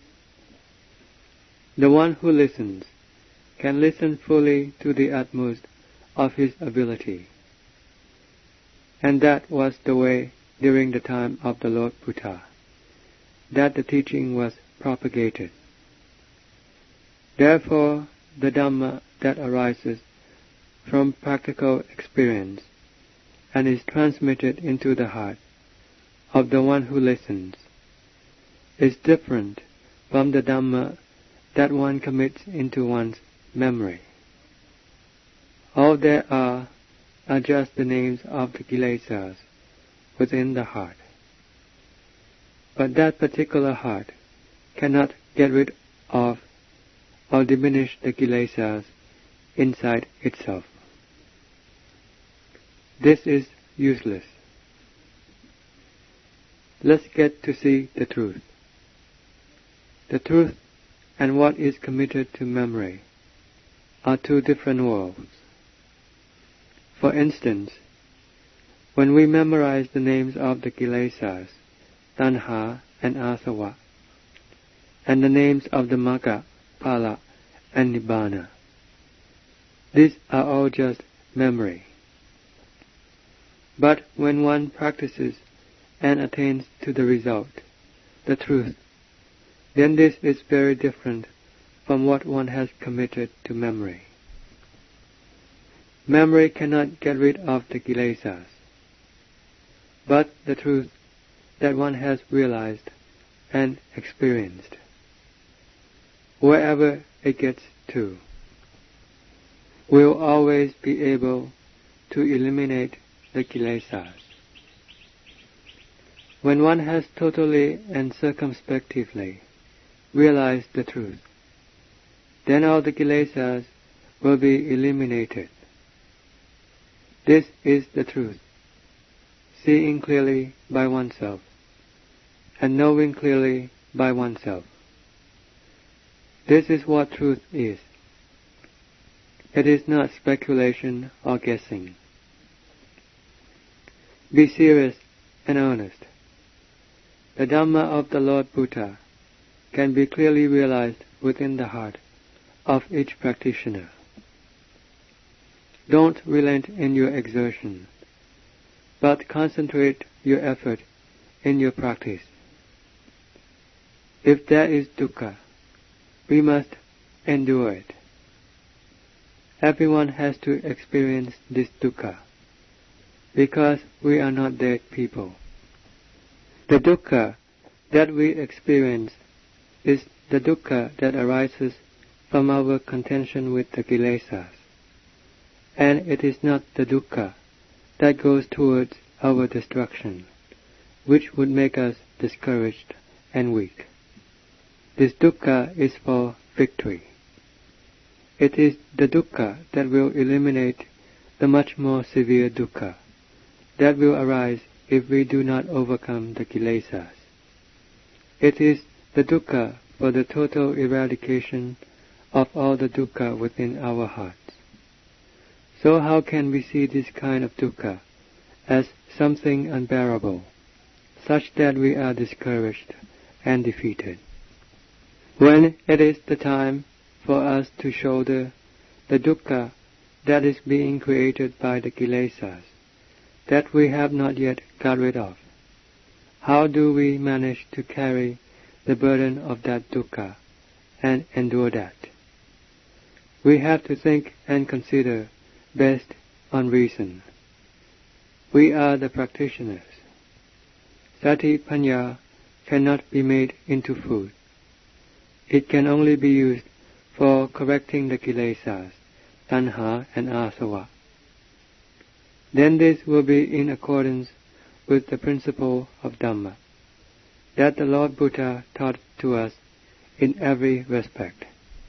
The one who listens can listen fully to the utmost of his ability. And that was the way during the time of the Lord Buddha, that the teaching was propagated. Therefore, the Dhamma that arises from practical experience and is transmitted into the heart of the one who listens is different from the Dhamma that one commits into one's memory. All there are just the names of the Kilesas within the heart. But that particular heart cannot get rid of or diminish the Kilesas inside itself. This is useless. Let's get to see the truth. The truth and what is committed to memory are two different worlds. For instance, when we memorize the names of the Kilesas, Tanha and Asava, and the names of the Magga, Phala, and Nibbana, these are all just memory. But when one practices and attains to the result, the truth, then this is very different from what one has committed to memory. Memory cannot get rid of the Kilesas, but the truth that one has realized and experienced, wherever it gets to, will always be able to eliminate the Kilesas. When one has totally and circumspectively realized the truth, then all the Kilesas will be eliminated. This is the truth, seeing clearly by oneself, and knowing clearly by oneself. This is what truth is. It is not speculation or guessing. Be serious and earnest. The Dhamma of the Lord Buddha can be clearly realized within the heart of each practitioner. Don't relent in your exertion, but concentrate your effort in your practice. If there is dukkha, we must endure it. Everyone has to experience this dukkha, because we are not dead people. The dukkha that we experience is the dukkha that arises from our contention with the kilesas, and it is not the dukkha that goes towards our destruction, which would make us discouraged and weak. This dukkha is for victory. It is the dukkha that will eliminate the much more severe dukkha that will arise if we do not overcome the kilesas. It is the dukkha for the total eradication of all the dukkha within our hearts. So how can we see this kind of dukkha as something unbearable, such that we are discouraged and defeated? When it is the time for us to shoulder the dukkha that is being created by the kilesas, that we have not yet got rid of, how do we manage to carry the burden of that dukkha and endure that? We have to think and consider based on reason. We are the practitioners. Sati Panya cannot be made into food. It can only be used for correcting the kilesas, tanha and asava. Then this will be in accordance with the principle of Dhamma that the Lord Buddha taught to us in every respect.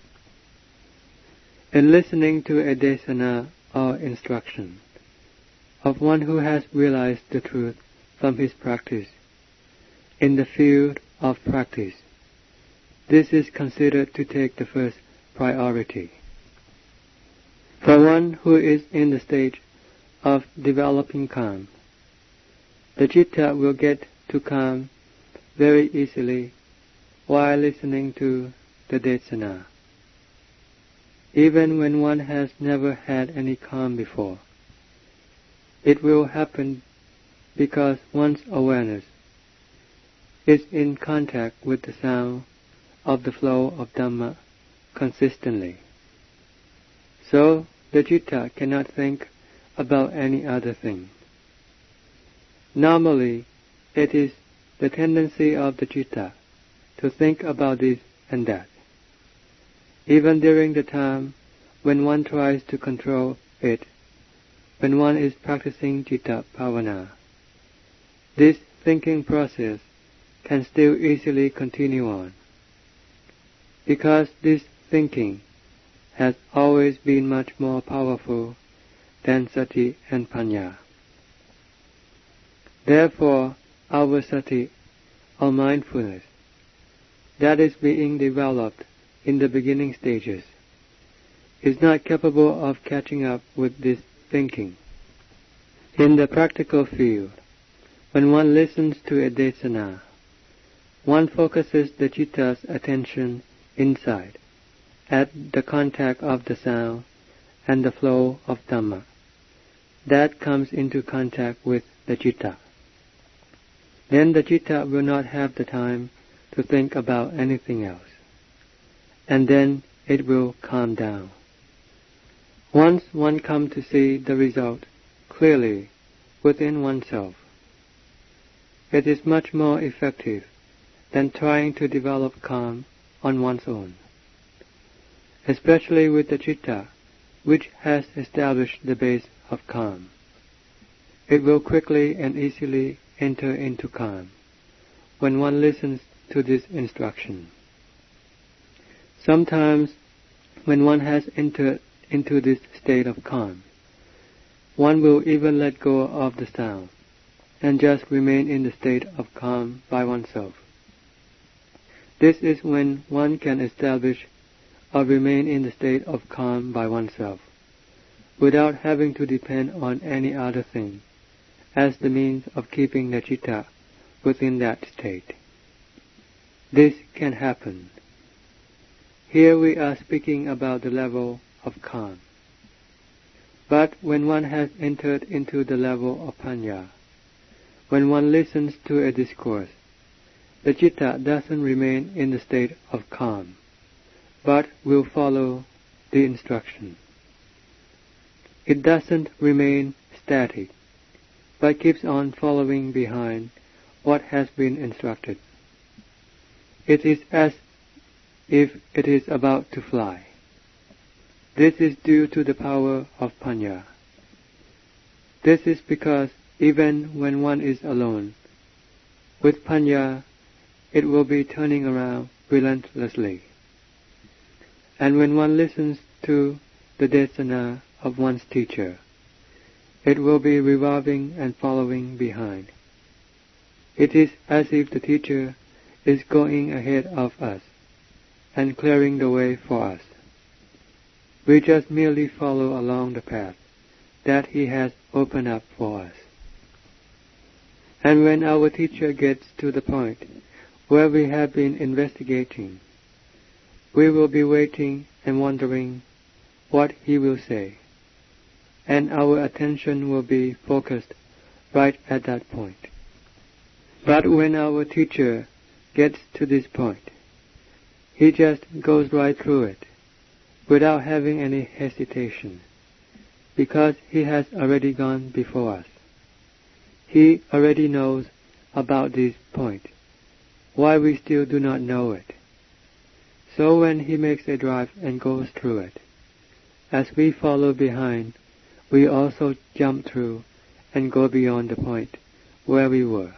In listening to a desana or instruction of one who has realized the truth from his practice in the field of practice, this is considered to take the first priority. For one who is in the stage of developing calm, the citta will get to calm very easily while listening to the desana, even when one has never had any calm before. It will happen because one's awareness is in contact with the sound of the flow of Dhamma consistently. So the citta cannot think about any other thing. Normally, it is the tendency of the citta to think about this and that. Even during the time when one tries to control it, when one is practicing citta bhavana, this thinking process can still easily continue on, because this thinking has always been much more powerful than sati and panya. Therefore, our sati, or mindfulness, that is being developed in the beginning stages, is not capable of catching up with this thinking. In the practical field, when one listens to a desana, one focuses the citta's attention inside, at the contact of the sound and the flow of Dhamma that comes into contact with the citta. Then the citta will not have the time to think about anything else, and then it will calm down. Once one comes to see the result clearly within oneself, it is much more effective than trying to develop calm on one's own, especially with the citta which has established the base of calm. It will quickly and easily enter into calm when one listens to this instruction. Sometimes, when one has entered into this state of calm, one will even let go of the sound and just remain in the state of calm by oneself. This is when one can establish or remain in the state of calm by oneself, without having to depend on any other thing, as the means of keeping the citta within that state. This can happen. Here we are speaking about the level of calm. But when one has entered into the level of panya, when one listens to a discourse, the citta doesn't remain in the state of calm, but will follow the instruction. It doesn't remain static, but keeps on following behind what has been instructed. It is as if it is about to fly. This is due to the power of panya. This is because even when one is alone, with panya it will be turning around relentlessly. And when one listens to the desana of one's teacher, it will be revolving and following behind. It is as if the teacher is going ahead of us and clearing the way for us. We just merely follow along the path that he has opened up for us. And when our teacher gets to the point where we have been investigating, we will be waiting and wondering what he will say, and our attention will be focused right at that point. But when our teacher gets to this point, he just goes right through it without having any hesitation, because he has already gone before us. He already knows about this point, why we still do not know it. So when he makes a drive and goes through it, as we follow behind, we also jump through and go beyond the point where we were.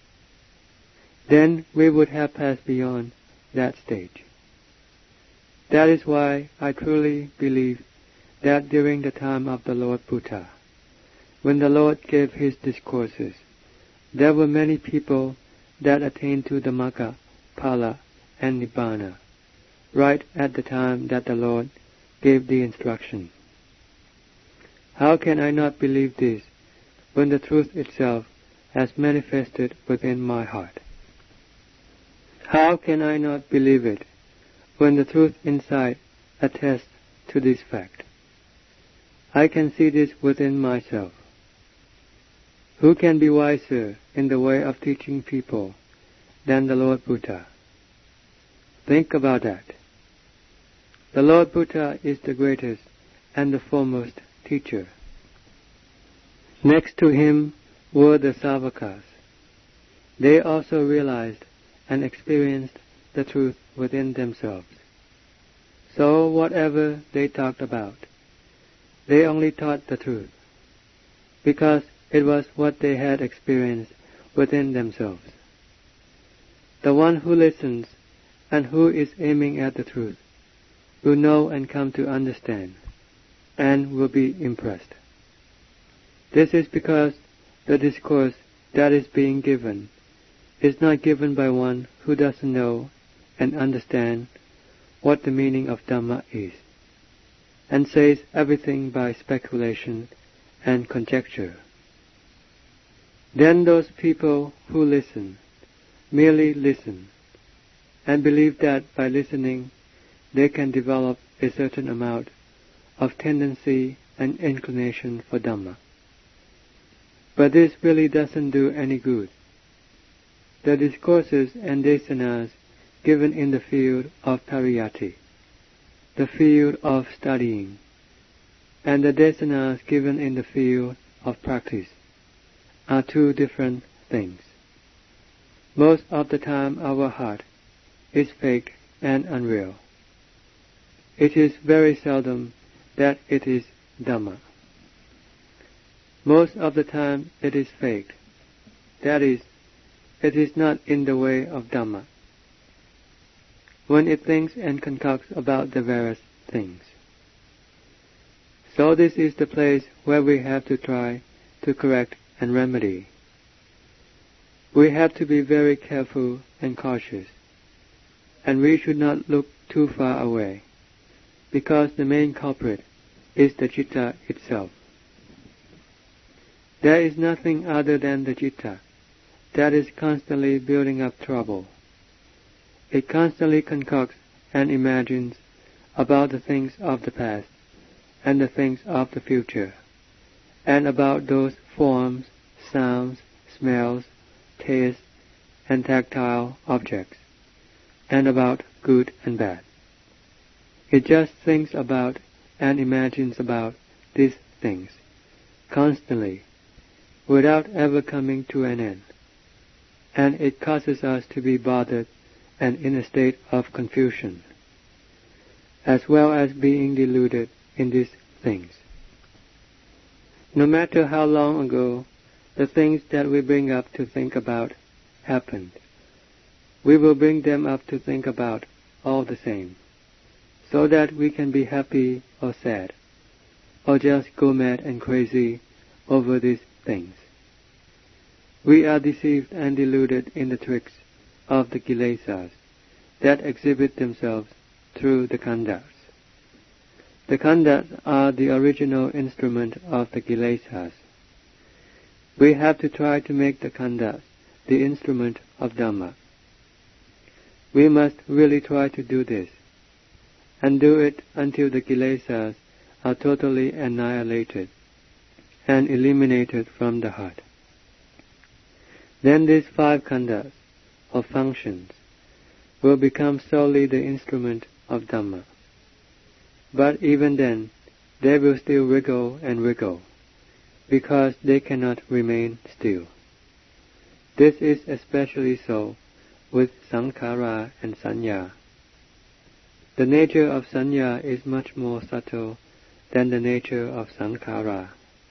Then we would have passed beyond that stage. That is why I truly believe that during the time of the Lord Buddha, when the Lord gave his discourses, there were many people that attained to the Magga, Phala, and Nibbana, right at the time that the Lord gave the instruction. How can I not believe this when the truth itself has manifested within my heart? How can I not believe it when the truth inside attests to this fact? I can see this within myself. Who can be wiser in the way of teaching people than the Lord Buddha? Think about that. The Lord Buddha is the greatest and the foremost teacher. Next to him were the Savakas. They also realized and experienced the truth within themselves. So whatever they talked about, they only taught the truth, because it was what they had experienced within themselves. The one who listens and who is aiming at the truth will know and come to understand, and will be impressed. This is because the discourse that is being given is not given by one who doesn't know and understand what the meaning of Dhamma is, and says everything by speculation and conjecture. Then those people who listen merely listen, and believe that by listening they can develop a certain amount of tendency and inclination for Dhamma. But this really doesn't do any good. The discourses and desanas given in the field of pariyatti, the field of studying, and the desanas given in the field of practice are two different things. Most of the time our heart is fake and unreal. It is very seldom that it is Dhamma. Most of the time it is fake. That is, it is not in the way of Dhamma, when it thinks and concocts about the various things. So this is the place where we have to try to correct and remedy. We have to be very careful and cautious, and we should not look too far away, because the main culprit is the citta itself. There is nothing other than the citta that is constantly building up trouble. It constantly concocts and imagines about the things of the past and the things of the future, and about those forms, sounds, smells, tastes, and tactile objects, and about good and bad. It just thinks about and imagines about these things constantly, without ever coming to an end, and it causes us to be bothered and in a state of confusion, as well as being deluded in these things. No matter how long ago the things that we bring up to think about happened, we will bring them up to think about all the same, so that we can be happy or sad, or just go mad and crazy over these things. We are deceived and deluded in the tricks of the kilesas that exhibit themselves through the khandhas. The khandhas are the original instrument of the kilesas. We have to try to make the khandhas the instrument of Dhamma. We must really try to do this, and do it until the kilesas are totally annihilated and eliminated from the heart. Then these 5 khandhas, or functions, will become solely the instrument of Dhamma. But even then, they will still wriggle and wriggle, because they cannot remain still. This is especially so with sankhara and sanya. The nature of sanya is much more subtle than the nature of sankhara.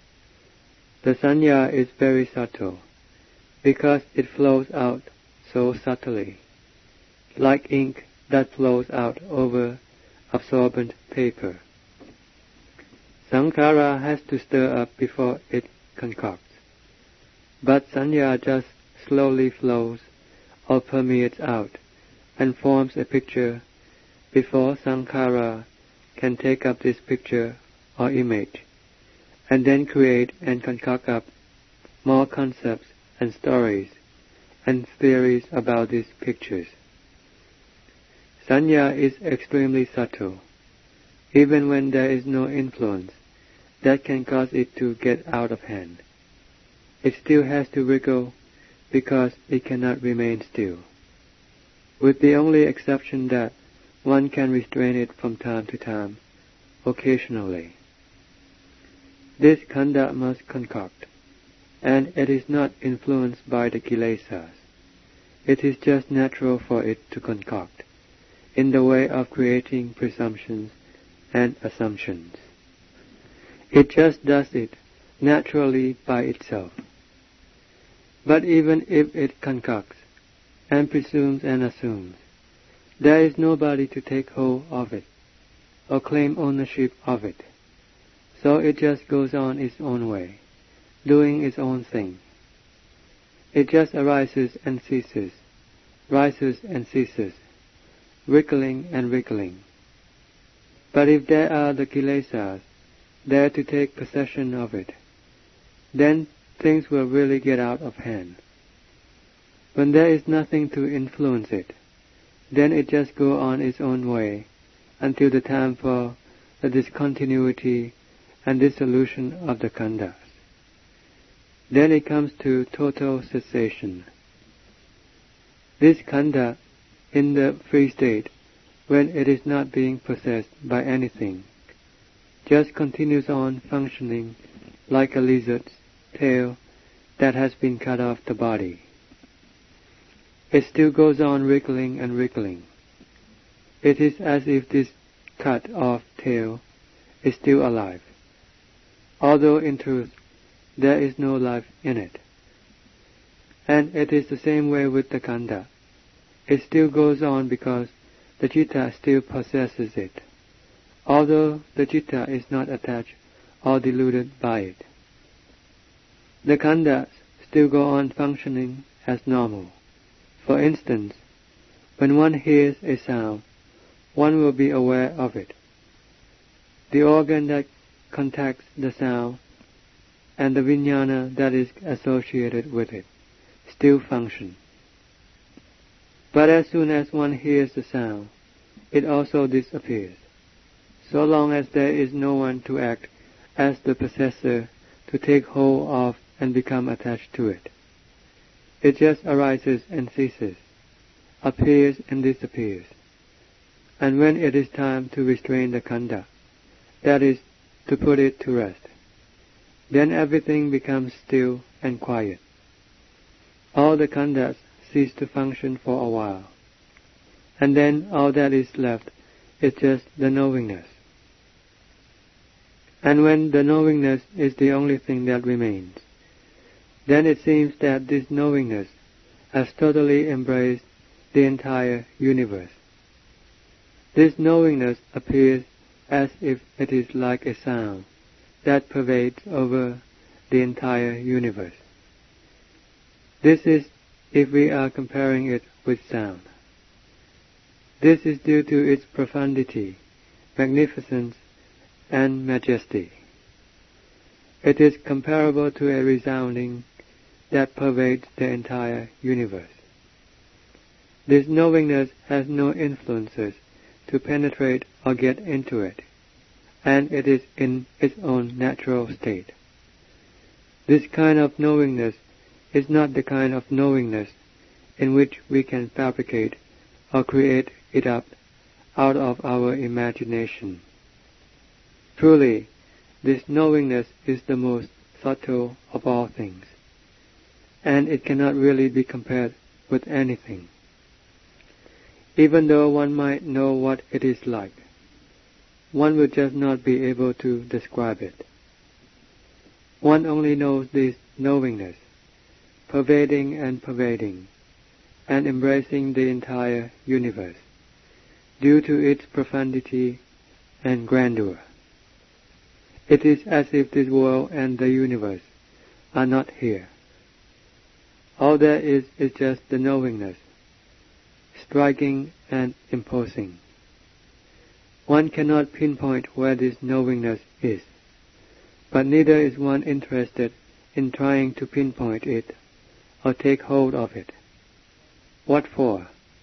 The sanya is very subtle, because it flows out so subtly, like ink that flows out over absorbent paper. Sankhara has to stir up before it concocts, but sanya just slowly flows or permeates out and forms a picture before sankhara can take up this picture or image, and then create and concoct up more concepts and stories and theories about these pictures. Sanya is extremely subtle, even when there is no influence that can cause it to get out of hand. It still has to wriggle because it cannot remain still, with the only exception that one can restrain it from time to time, occasionally. This khandha must concoct, and it is not influenced by the kilesas. It is just natural for it to concoct, in the way of creating presumptions and assumptions. It just does it naturally by itself. But even if it concocts, and presumes and assumes, there is nobody to take hold of it, or claim ownership of it. So it just goes on its own way, doing its own thing. It just arises and ceases, rises and ceases, wriggling and wriggling. But if there are the kilesas there to take possession of it, then things will really get out of hand. When there is nothing to influence it, then it just goes on its own way until the time for the discontinuity and dissolution of the khandhas. Then it comes to total cessation. This khandha, in the free state, when it is not being possessed by anything, just continues on functioning like a lizard's tail that has been cut off the body. It still goes on wriggling and wriggling. It is as if this cut-off tail is still alive, although in truth there is no life in it. And it is the same way with the khandha. It still goes on because the citta still possesses it, although the citta is not attached or deluded by it. The khandhas still go on functioning as normal. For instance, when one hears a sound, one will be aware of it. The organ that contacts the sound and the vijnana that is associated with it still function. But as soon as one hears the sound, it also disappears, so long as there is no one to act as the possessor to take hold of and become attached to it. It just arises and ceases, appears and disappears. And when it is time to restrain the khandha, that is, to put it to rest, then everything becomes still and quiet. All the khandhas cease to function for a while, and then all that is left is just the knowingness. And when the knowingness is the only thing that remains, then it seems that this knowingness has totally embraced the entire universe. This knowingness appears as if it is like a sound that pervades over the entire universe. This is if we are comparing it with sound. This is due to its profundity, magnificence, and majesty. It is comparable to a resounding that pervades the entire universe. This knowingness has no influences to penetrate or get into it, and it is in its own natural state. This kind of knowingness is not the kind of knowingness in which we can fabricate or create it up out of our imagination. Truly, this knowingness is the most subtle of all things, and it cannot really be compared with anything. Even though one might know what it is like, one will just not be able to describe it. One only knows this knowingness, pervading and embracing the entire universe, due to its profundity and grandeur. It is as if this world and the universe are not here. All there is just the knowingness, striking and imposing. One cannot pinpoint where this knowingness is, but neither is one interested in trying to pinpoint it or take hold of it. What for?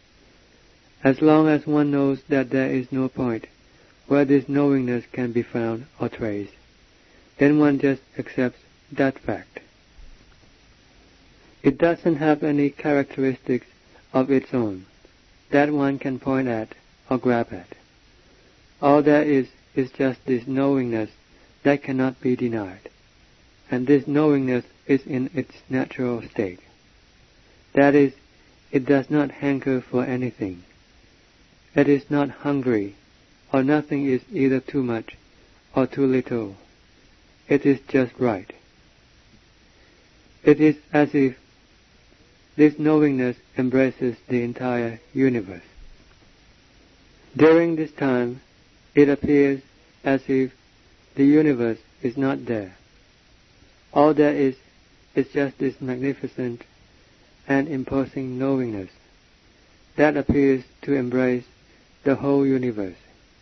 As long as one knows that there is no point where this knowingness can be found or traced, then one just accepts that fact. It doesn't have any characteristics of its own that one can point at or grab at. All there is just this knowingness that cannot be denied, and this knowingness is in its natural state. That is, it does not hanker for anything. It is not hungry, or nothing is either too much or too little. It is just right. It is as if this knowingness embraces the entire universe. During this time, it appears as if the universe is not there. All there is just this magnificent and imposing knowingness that appears to embrace the whole universe.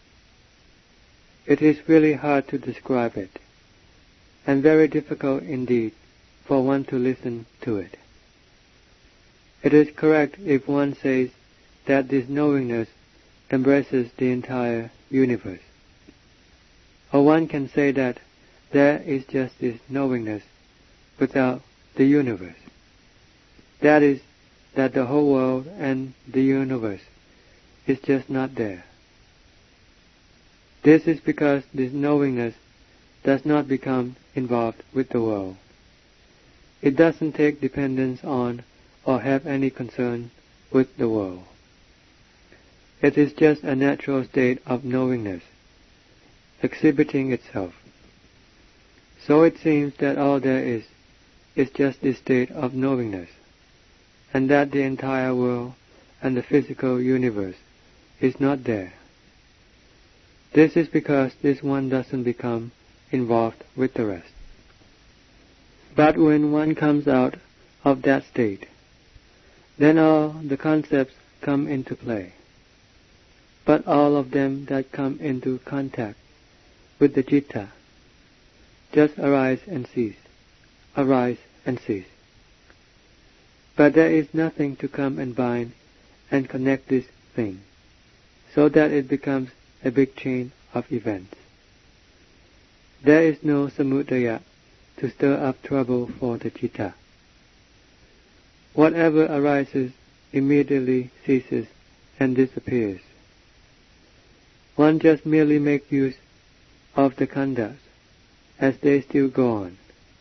It is really hard to describe it, and very difficult indeed for one to listen to it. It is correct if one says that this knowingness embraces the entire universe. Or one can say that there is just this knowingness without the universe. That is, that the whole world and the universe is just not there. This is because this knowingness does not become involved with the world. It doesn't take dependence on or have any concern with the world. It is just a natural state of knowingness, exhibiting itself. So it seems that all there is just this state of knowingness, and that the entire world and the physical universe is not there. This is because this one doesn't become involved with the rest. But when one comes out of that state, then all the concepts come into play. But all of them that come into contact with the citta just arise and cease, arise and cease. But there is nothing to come and bind and connect this thing, so that it becomes a big chain of events. There is no samudaya to stir up trouble for the citta. Whatever arises immediately ceases and disappears. One just merely makes use of the khandhas as they still go on.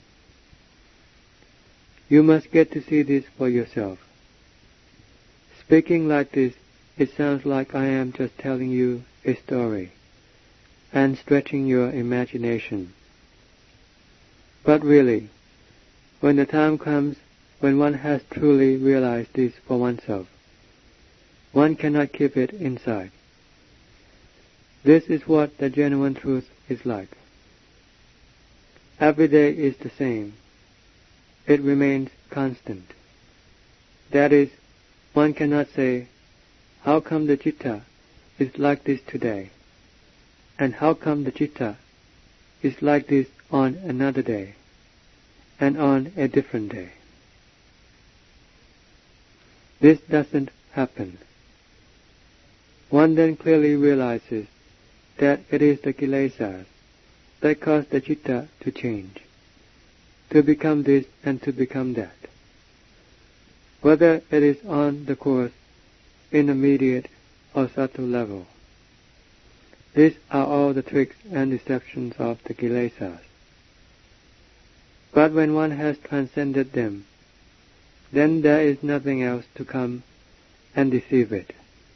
You must get to see this for yourself. Speaking like this, it sounds like I am just telling you a story and stretching your imagination. But really, when the time comes when one has truly realized this for oneself, one cannot keep it inside. This is what the genuine truth is like. Every day is the same. It remains constant. That is, one cannot say, how come the citta is like this today, and how come the citta is like this on another day, and on a different day. This doesn't happen. One then clearly realizes that it is the kilesas that cause the citta to change, to become this and to become that. Whether it is on the coarse, intermediate, or subtle level. These are all the tricks and deceptions of the kilesas. But when one has transcended them, then there is nothing else to come and deceive it.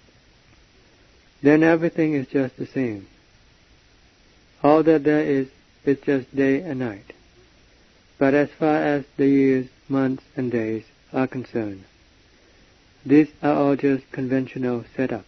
Then everything is just the same. All that there is just day and night. But as far as the years, months, and days are concerned, these are all just conventional setups.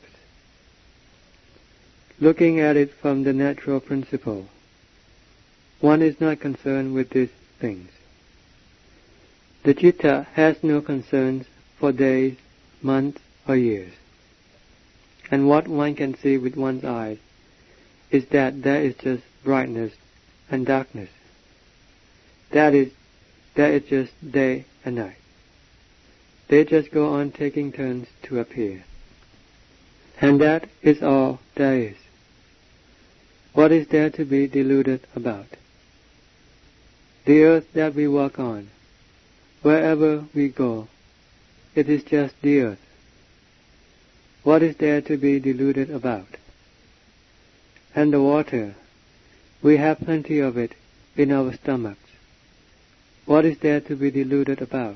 Looking at it from the natural principle, one is not concerned with these things. The citta has no concerns for days, months, or years. And what one can see with one's eyes is that there is just brightness and darkness. That is, there is just day and night. They just go on taking turns to appear. And that is all there is. What is there to be deluded about? The earth that we walk on, wherever we go, it is just the earth. What is there to be deluded about? And the water, we have plenty of it in our stomachs. What is there to be deluded about?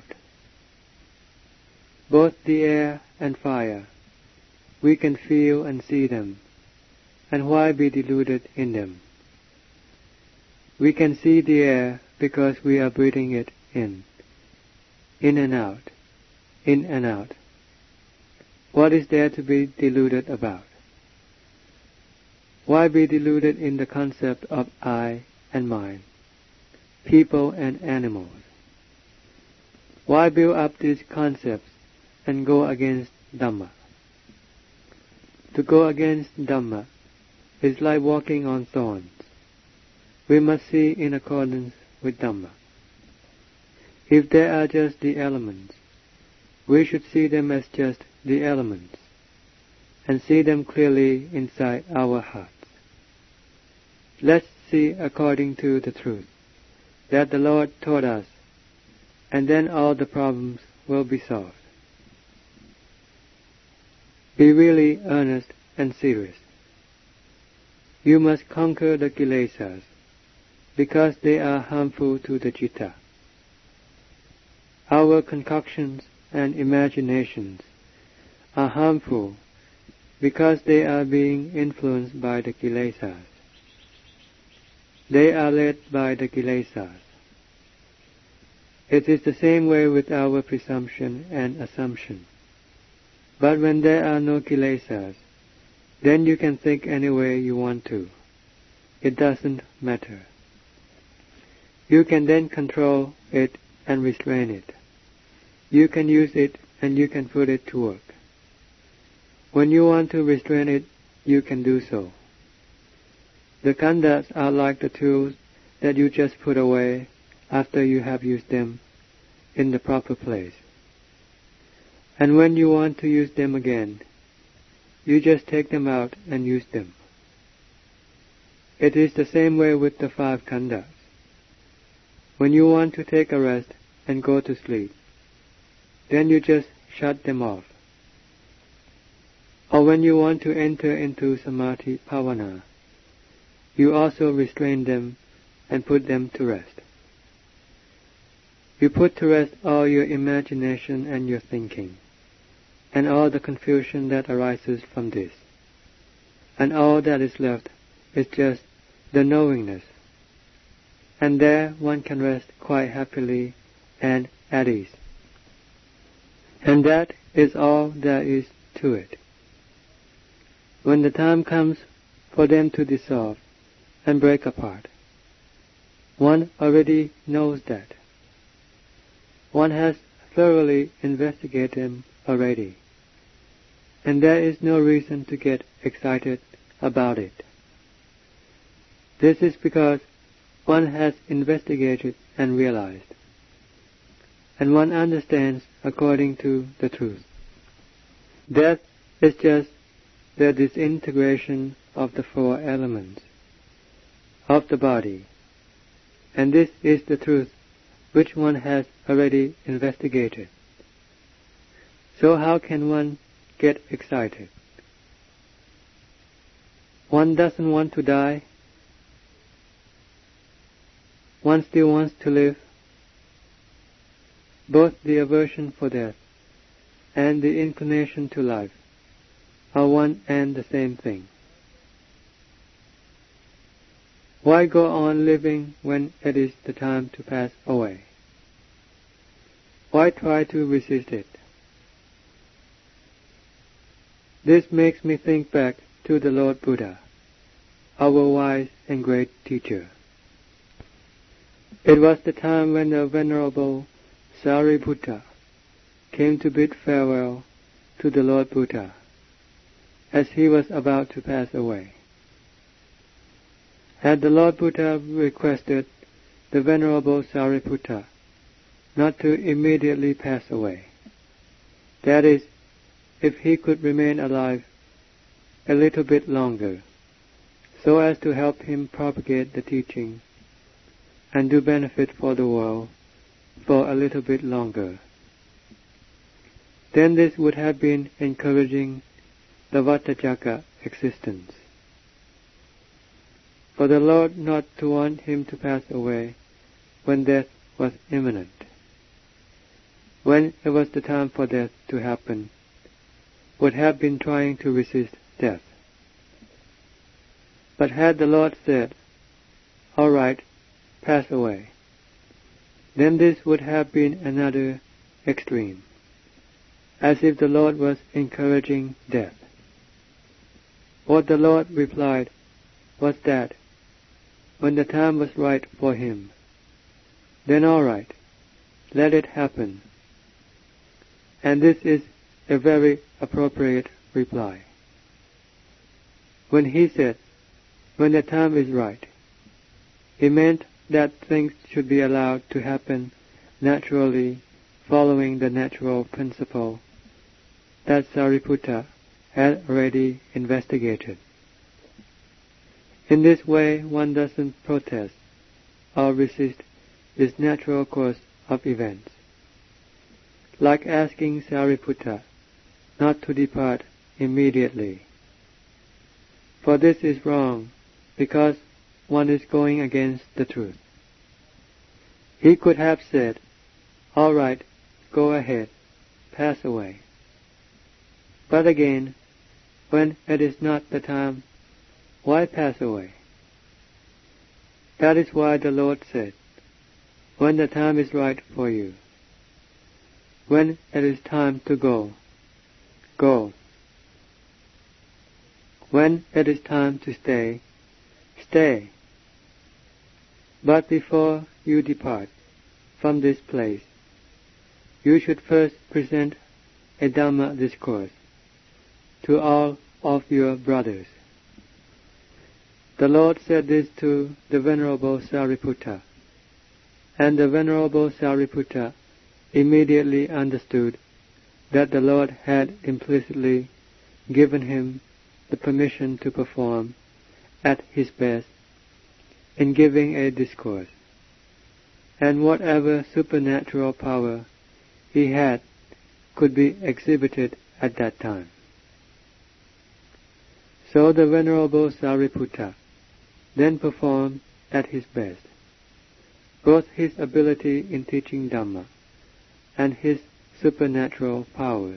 Both the air and fire, we can feel and see them, and why be deluded in them? We can see the air because we are breathing it in and out, in and out. What is there to be deluded about? Why be deluded in the concept of I and mine, people and animals? Why build up these concepts and go against Dhamma? To go against Dhamma is like walking on thorns. We must see in accordance with Dhamma. If there are just the elements, we should see them as just the elements, and see them clearly inside our hearts. Let's see according to the truth that the Lord taught us, and then all the problems will be solved. Be really earnest and serious. You must conquer the kilesas, because they are harmful to the citta. Our concoctions and imaginations are harmful because they are being influenced by the kilesas. They are led by the kilesas. It is the same way with our presumption and assumption. But when there are no kilesas, then you can think any way you want to. It doesn't matter. You can then control it and restrain it. You can use it and you can put it to work. When you want to restrain it, you can do so. The khandhas are like the tools that you just put away after you have used them in the proper place. And when you want to use them again, you just take them out and use them. It is the same way with the 5 khandhas. When you want to take a rest and go to sleep, then you just shut them off. Or when you want to enter into samadhi bhavana, you also restrain them and put them to rest. You put to rest all your imagination and your thinking, and all the confusion that arises from this. And all that is left is just the knowingness. And there one can rest quite happily and at ease. And that is all there is to it. When the time comes for them to dissolve and break apart, one already knows that. One has thoroughly investigated them already, and there is no reason to get excited about it. This is because one has investigated and realized, and one understands according to the truth. Death is just the disintegration of the 4 elements of the body, and this is the truth which one has already investigated. So how can one get excited? One doesn't want to die. One still wants to live. Both the aversion for death and the inclination to life are one and the same thing. Why go on living when it is the time to pass away? Why try to resist it? This makes me think back to the Lord Buddha, our wise and great teacher. It was the time when the Venerable Sariputta came to bid farewell to the Lord Buddha as he was about to pass away. Had the Lord Buddha requested the Venerable Sariputta not to immediately pass away, that is, if he could remain alive a little bit longer, so as to help him propagate the teaching and do benefit for the world for a little bit longer, then this would have been encouraging the Vattajaka existence. For the Lord not to want him to pass away when death was imminent, when it was the time for death to happen, would have been trying to resist death. But had the Lord said, "All right, pass away," then this would have been another extreme, as if the Lord was encouraging death. What the Lord replied was that when the time was right for him, then all right, let it happen. And this is a very appropriate reply. When he said, when the time is right, he meant that things should be allowed to happen naturally, following the natural principle that Sariputta had already investigated. In this way, one doesn't protest or resist this natural course of events, like asking Sariputta not to depart immediately. For this is wrong, because one is going against the truth. He could have said, "All right, go ahead, pass away." But again, when it is not the time, why pass away? That is why the Lord said, when the time is right for you, when it is time to go, go. When it is time to stay, stay. But before you depart from this place, you should first present a Dhamma discourse to all of your brothers. The Lord said this to the Venerable Sariputta, and the Venerable Sariputta immediately understood that the Lord had implicitly given him the permission to perform at his best in giving a discourse, and whatever supernatural power he had could be exhibited at that time. So the Venerable Sariputta then performed at his best, both his ability in teaching Dhamma and his supernatural powers.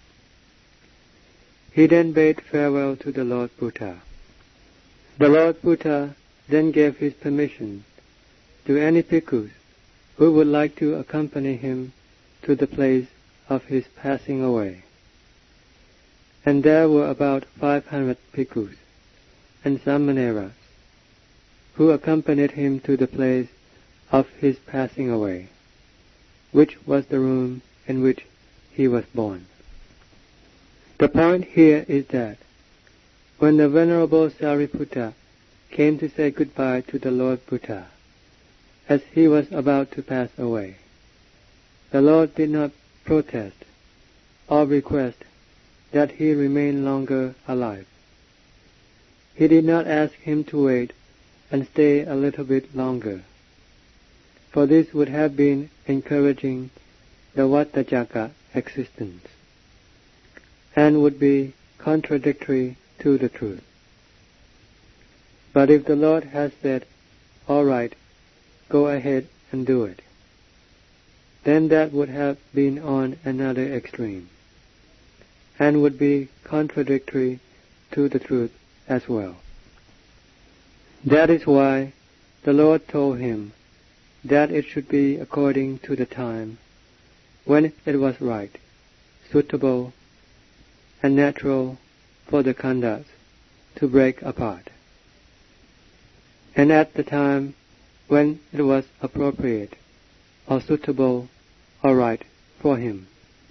He then bade farewell to the Lord Buddha. The Lord Buddha then gave his permission to any bhikkhus who would like to accompany him to the place of his passing away. And there were about 500 bhikkhus and samaneras who accompanied him to the place of his passing away, which was the room in which he was born. The point here is that when the Venerable Sariputta came to say goodbye to the Lord Buddha, as he was about to pass away, the Lord did not protest or request that he remain longer alive. He did not ask him to wait and stay a little bit longer, for this would have been encouraging the Vattajaka existence, and would be contradictory to the truth. But if the Lord has said, "All right, go ahead and do it," then that would have been on another extreme, and would be contradictory to the truth as well. That is why the Lord told him that it should be according to the time when it was right, suitable, and natural for the khandhas to break apart, and at the time when it was appropriate or suitable or right for him.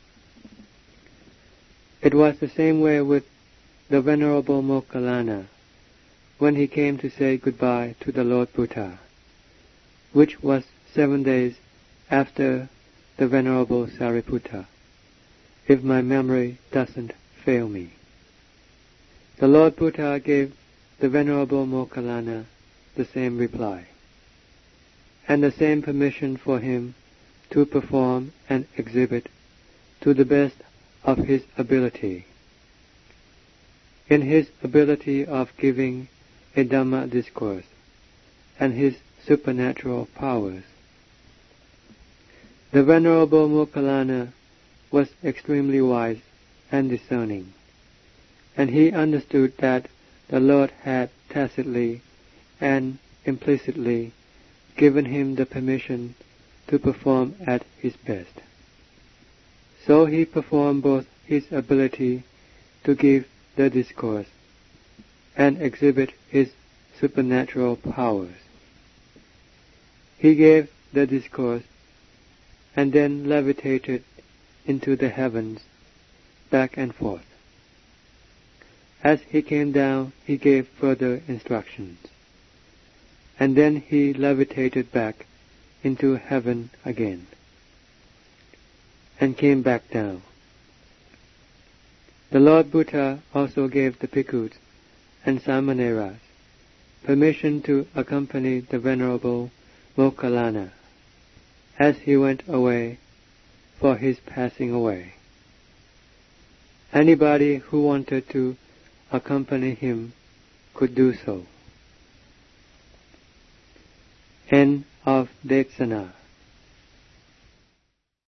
It was the same way with the Venerable Moggallana when he came to say goodbye to the Lord Buddha, which was 7 days after the Venerable Sariputta, if my memory doesn't fail me. The Lord Buddha gave the Venerable Moggallana the same reply, and the same permission for him to perform and exhibit to the best of his ability, in his ability of giving a Dhamma discourse and his supernatural powers. The Venerable Moggallana was extremely wise and discerning, and he understood that the Lord had tacitly and implicitly given him the permission to perform at his best. So he performed both his ability to give the discourse and exhibit his supernatural powers. He gave the discourse and then levitated into the heavens, back and forth. As he came down, he gave further instructions, and then he levitated back into heaven again, and came back down. The Lord Buddha also gave the bhikkhus and samaneras permission to accompany the Venerable Moggallana as he went away for his passing away. Anybody who wanted to accompany him could do so. End of Desana.